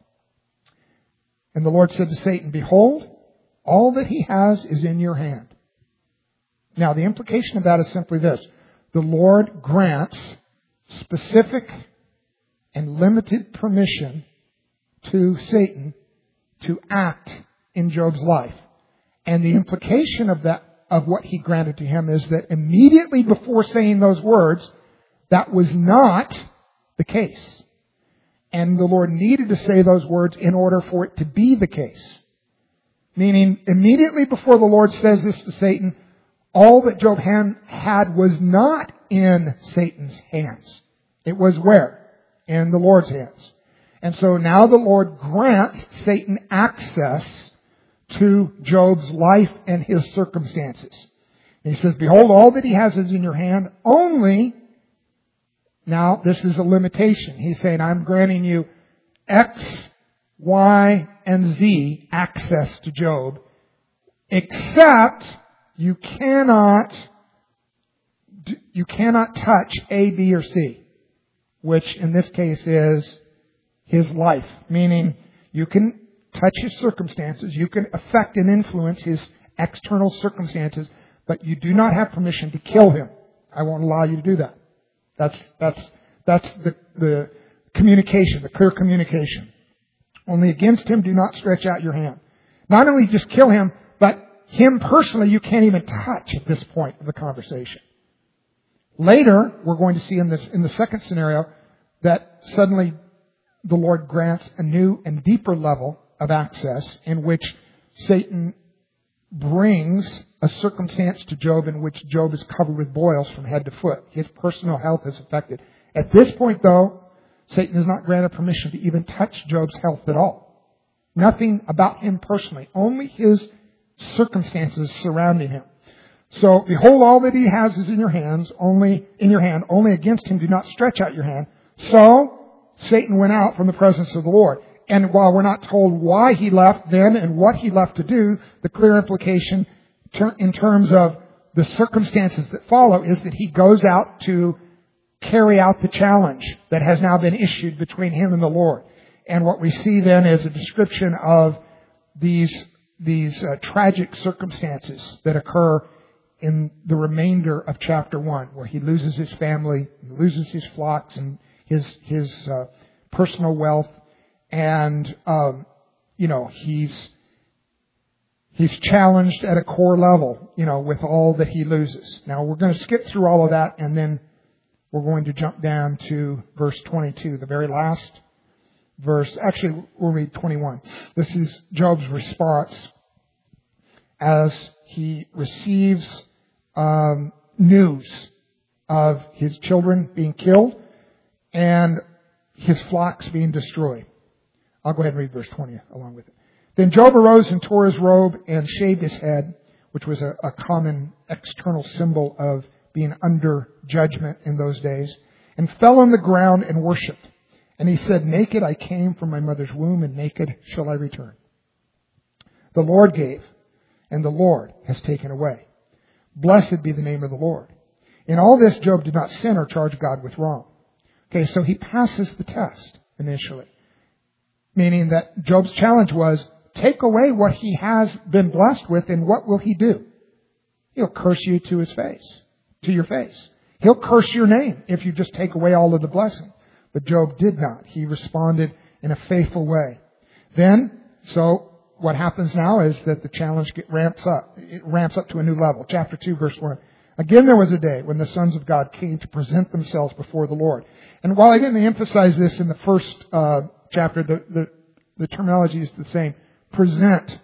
Speaker 1: And the Lord said to Satan, behold, all that he has is in your hand. Now, the implication of that is simply this. The Lord grants specific and limited permission to Satan to act in Job's life. And the implication of that, of what he granted to him, is that immediately before saying those words, that was not the case. And the Lord needed to say those words in order for it to be the case. Meaning, immediately before the Lord says this to Satan, all that Job had was not in Satan's hands. It was where? In the Lord's hands. And so now the Lord grants Satan access to Job's life and his circumstances. And he says, behold, all that he has is in your hand, only, now this is a limitation. He's saying, I'm granting you X Y, and Z access to Job, except you cannot touch A, B, or C, which in this case is his life. Meaning you can touch his circumstances, you can affect and influence his external circumstances, but you do not have permission to kill him. I won't allow you to do that. That's the communication, the clear communication. Only against him do not stretch out your hand. Not only just kill him, but him personally you can't even touch at this point of the conversation. Later, we're going to see in the second scenario that suddenly the Lord grants a new and deeper level of access in which Satan brings a circumstance to Job in which Job is covered with boils from head to foot. His personal health is affected. At this point, though, Satan is not granted permission to even touch Job's health at all. Nothing about him personally. Only his circumstances surrounding him. So, behold, all that he has is in your hand. Only against him do not stretch out your hand. So, Satan went out from the presence of the Lord. And while we're not told why he left then and what he left to do, the clear implication in terms of the circumstances that follow is that he goes out to carry out the challenge that has now been issued between him and the Lord. And what we see then is a description of these tragic circumstances that occur in the remainder of chapter 1, where he loses his family, loses his flocks and his personal wealth, and he's challenged at a core level, with all that he loses. Now we're going to skip through all of that, and then we're going to jump down to verse 22, the very last verse. Actually, we'll read 21. This is Job's response as he receives news of his children being killed and his flocks being destroyed. I'll go ahead and read verse 20 along with it. Then Job arose and tore his robe and shaved his head, which was a common external symbol of being under judgment in those days, and fell on the ground and worshipped. And he said, naked I came from my mother's womb, and naked shall I return. The Lord gave, and the Lord has taken away. Blessed be the name of the Lord. In all this, Job did not sin or charge God with wrong. Okay, so he passes the test initially. Meaning that Job's challenge was, take away what he has been blessed with, and what will he do? He'll curse you to his face, to your face. He'll curse your name if you just take away all of the blessing. But Job did not. He responded in a faithful way. Then, so what happens now is that the challenge ramps up. It ramps up to a new level. Chapter 2, verse 1. Again, there was a day when the sons of God came to present themselves before the Lord. And while I didn't emphasize this in the first chapter, the terminology is the same. Present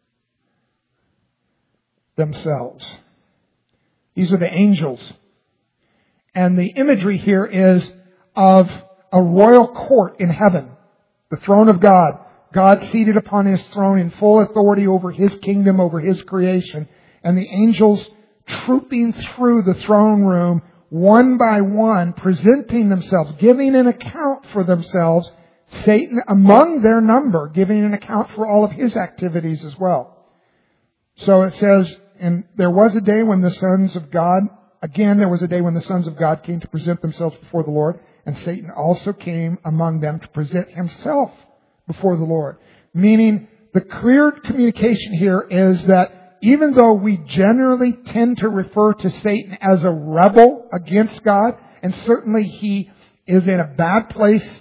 Speaker 1: themselves. These are the angels. And the imagery here is of a royal court in heaven. The throne of God. God seated upon His throne in full authority over His kingdom, over His creation. And the angels trooping through the throne room one by one, presenting themselves, giving an account for themselves. Satan among their number, giving an account for all of his activities as well. So it says, and there was a day when the sons of God, again there was a day when the sons of God came to present themselves before the Lord, and Satan also came among them to present himself before the Lord. Meaning, the clear communication here is that even though we generally tend to refer to Satan as a rebel against God, and certainly he is in a bad place.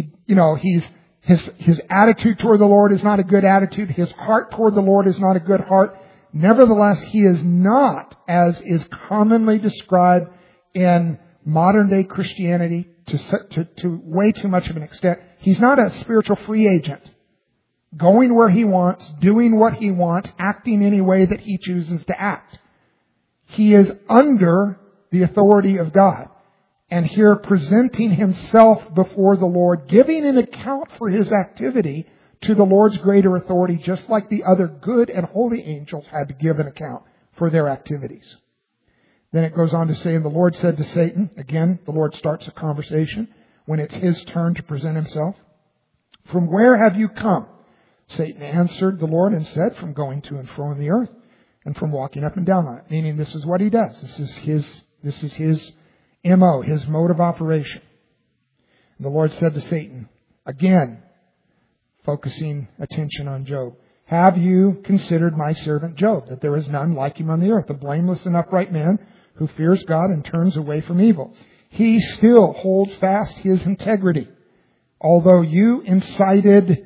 Speaker 1: His attitude toward the Lord is not a good attitude. His heart toward the Lord is not a good heart. Nevertheless, he is not, as is commonly described in modern day Christianity to way too much of an extent. He's not a spiritual free agent, going where he wants, doing what he wants, acting any way that he chooses to act. He is under the authority of God. And here presenting himself before the Lord, giving an account for his activity to the Lord's greater authority, just like the other good and holy angels had to give an account for their activities. Then it goes on to say, and the Lord said to Satan, again, the Lord starts a conversation when it's his turn to present himself. From where have you come? Satan answered the Lord and said, from going to and fro in the earth and from walking up and down on it. Meaning this is what he does. This is his MO, his mode of operation. And the Lord said to Satan, again, focusing attention on Job, have you considered my servant Job, that there is none like him on the earth, a blameless and upright man who fears God and turns away from evil? He still holds fast his integrity, although you incited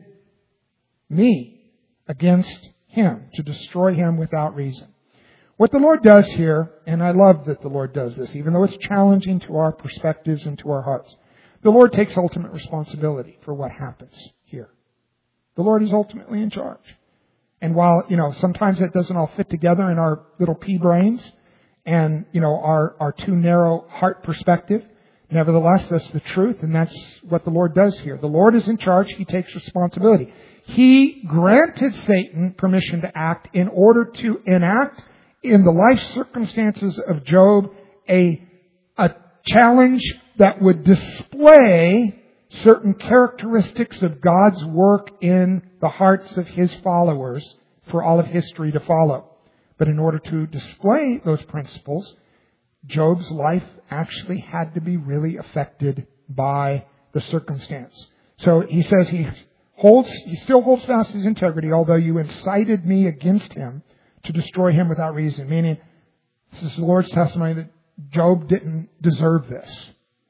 Speaker 1: me against him to destroy him without reason. What the Lord does here, and I love that the Lord does this, even though it's challenging to our perspectives and to our hearts, the Lord takes ultimate responsibility for what happens here. The Lord is ultimately in charge. And while, sometimes that doesn't all fit together in our little pea brains and, our too narrow heart perspective, nevertheless, that's the truth, and that's what the Lord does here. The Lord is in charge. He takes responsibility. He granted Satan permission to act in order to enact in the life circumstances of Job a challenge that would display certain characteristics of God's work in the hearts of His followers for all of history to follow. But in order to display those principles, Job's life actually had to be really affected by the circumstance. So he says he still holds fast his integrity, although you incited me against him to destroy him without reason. Meaning, this is the Lord's testimony that Job didn't deserve this.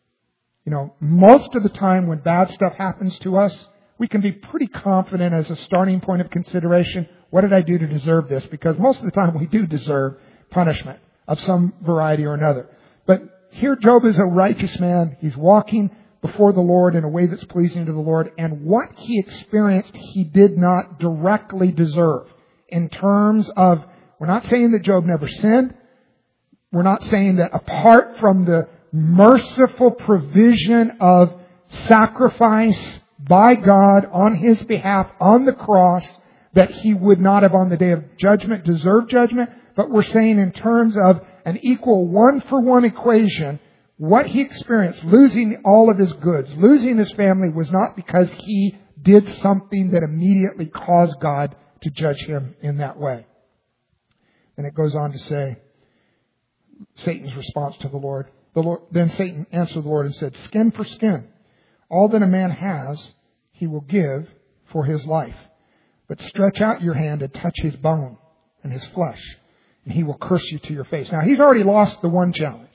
Speaker 1: Most of the time when bad stuff happens to us, we can be pretty confident as a starting point of consideration, what did I do to deserve this? Because most of the time we do deserve punishment of some variety or another. But here Job is a righteous man. He's walking before the Lord in a way that's pleasing to the Lord. And what he experienced, he did not directly deserve. In terms of, we're not saying that Job never sinned. We're not saying that apart from the merciful provision of sacrifice by God on his behalf on the cross, that he would not have on the day of judgment deserved judgment. But we're saying in terms of an equal one-for-one equation, what he experienced, losing all of his goods, losing his family, was not because he did something that immediately caused God to judge him in that way. And it goes on to say, Satan's response to the Lord. Then Satan answered the Lord and said, skin for skin. All that a man has, he will give for his life. But stretch out your hand and touch his bone and his flesh, and he will curse you to your face. Now, he's already lost the one challenge.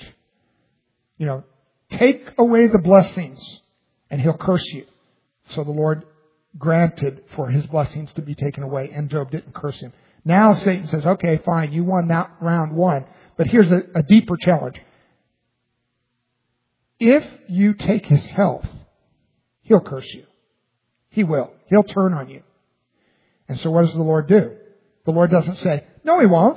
Speaker 1: Take away the blessings, and he'll curse you. So the Lord granted for his blessings to be taken away, and Job didn't curse him. Now Satan says, okay, fine, you won that round one, but here's a deeper challenge. If you take his health, he'll curse you. He will. He'll turn on you. And so what does the Lord do? The Lord doesn't say, no, he won't.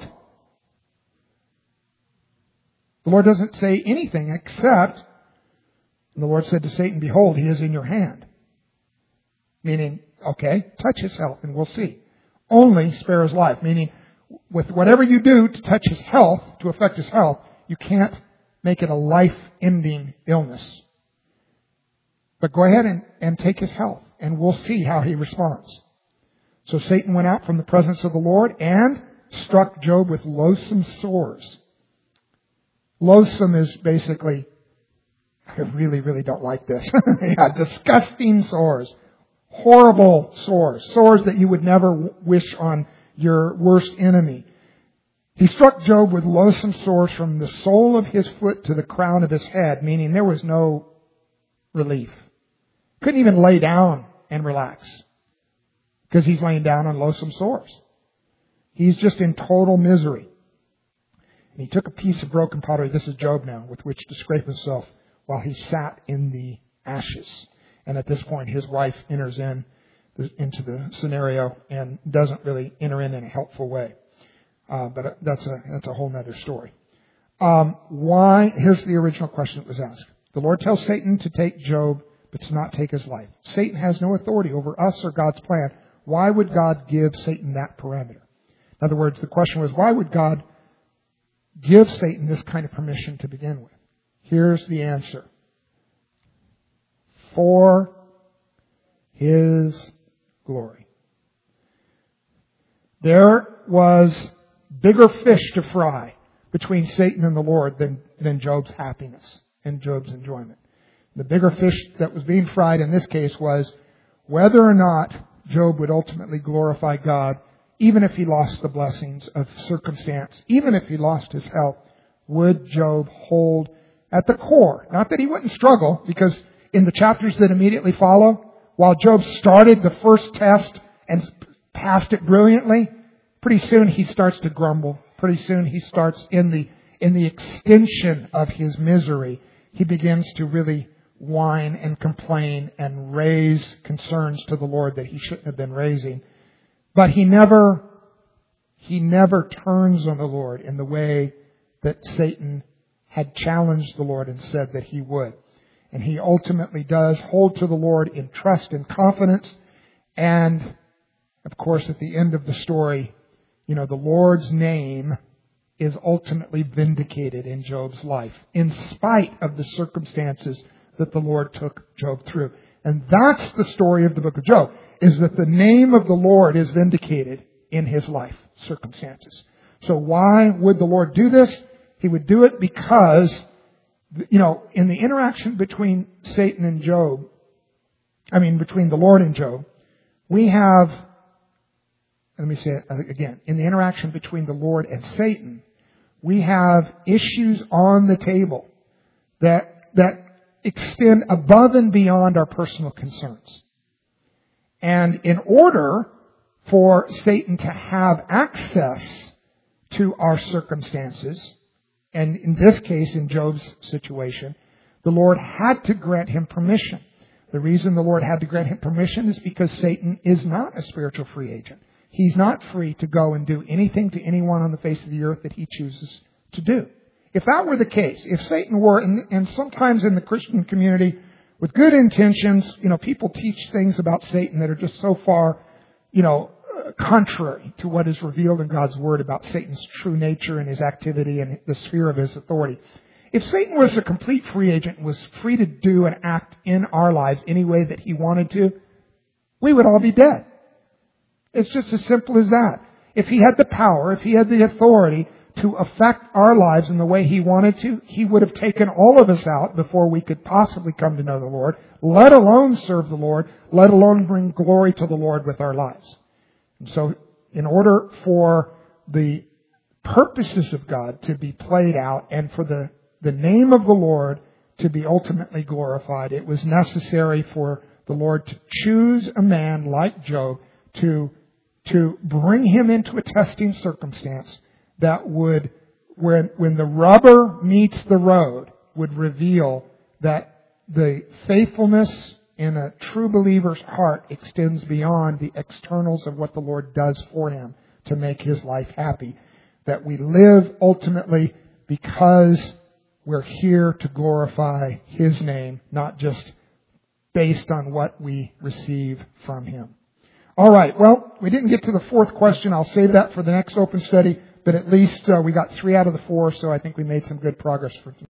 Speaker 1: The Lord doesn't say anything except, and the Lord said to Satan, behold, he is in your hand. Meaning, okay, touch his health and we'll see. Only spare his life. Meaning, with whatever you do to touch his health, to affect his health, you can't make it a life-ending illness. But go ahead and take his health, and we'll see how he responds. So Satan went out from the presence of the Lord and struck Job with loathsome sores. Loathsome is basically, I really, really don't like this. Yeah, disgusting sores. Horrible sores. Sores that you would never wish on your worst enemy. He struck Job with loathsome sores from the sole of his foot to the crown of his head, meaning there was no relief. Couldn't even lay down and relax because he's laying down on loathsome sores. He's just in total misery. And he took a piece of broken pottery, this is Job now, with which to scrape himself while he sat in the ashes. And at this point, his wife enters into the scenario and doesn't really enter in a helpful way. But that's a whole nother story. Why? Here's the original question that was asked. The Lord tells Satan to take Job, but to not take his life. Satan has no authority over us or God's plan. Why would God give Satan that parameter? In other words, the question was, why would God give Satan this kind of permission to begin with? Here's the answer. For His glory. There was bigger fish to fry between Satan and the Lord than Job's happiness and Job's enjoyment. The bigger fish that was being fried in this case was whether or not Job would ultimately glorify God, even if he lost the blessings of circumstance, even if he lost his health, would Job hold at the core? Not that he wouldn't struggle, because in the chapters that immediately follow, while Job started the first test and passed it brilliantly, pretty soon he starts to grumble. Pretty soon he starts in the extension of his misery. He begins to really whine and complain and raise concerns to the Lord that he shouldn't have been raising. But he never turns on the Lord in the way that Satan had challenged the Lord and said that he would. And he ultimately does hold to the Lord in trust and confidence. And, of course, at the end of the story, the Lord's name is ultimately vindicated in Job's life, in spite of the circumstances that the Lord took Job through. And that's the story of the book of Job, is that the name of the Lord is vindicated in his life circumstances. So why would the Lord do this? He would do it because, in the interaction between Satan and Job, between the Lord and Job, we have, let me say it again, in the interaction between the Lord and Satan, we have issues on the table that extend above and beyond our personal concerns. And in order for Satan to have access to our circumstances, and in this case, in Job's situation, the Lord had to grant him permission. The reason the Lord had to grant him permission is because Satan is not a spiritual free agent. He's not free to go and do anything to anyone on the face of the earth that he chooses to do. If that were the case, if Satan were, and sometimes in the Christian community, with good intentions, people teach things about Satan that are just so far, contrary to what is revealed in God's Word about Satan's true nature and his activity and the sphere of his authority. If Satan was a complete free agent and was free to do and act in our lives any way that he wanted to, we would all be dead. It's just as simple as that. If he had the power, if he had the authority to affect our lives in the way he wanted to, he would have taken all of us out before we could possibly come to know the Lord, let alone serve the Lord, let alone bring glory to the Lord with our lives. And so, in order for the purposes of God to be played out and for the name of the Lord to be ultimately glorified, it was necessary for the Lord to choose a man like Job to bring him into a testing circumstance that would, when the rubber meets the road, would reveal that the faithfulness in a true believer's heart extends beyond the externals of what the Lord does for him to make his life happy. That we live ultimately because we're here to glorify his name, not just based on what we receive from him. All right, well, we didn't get to the fourth question. I'll save that for the next open study, but at least we got 3 out of the 4, so I think we made some good progress for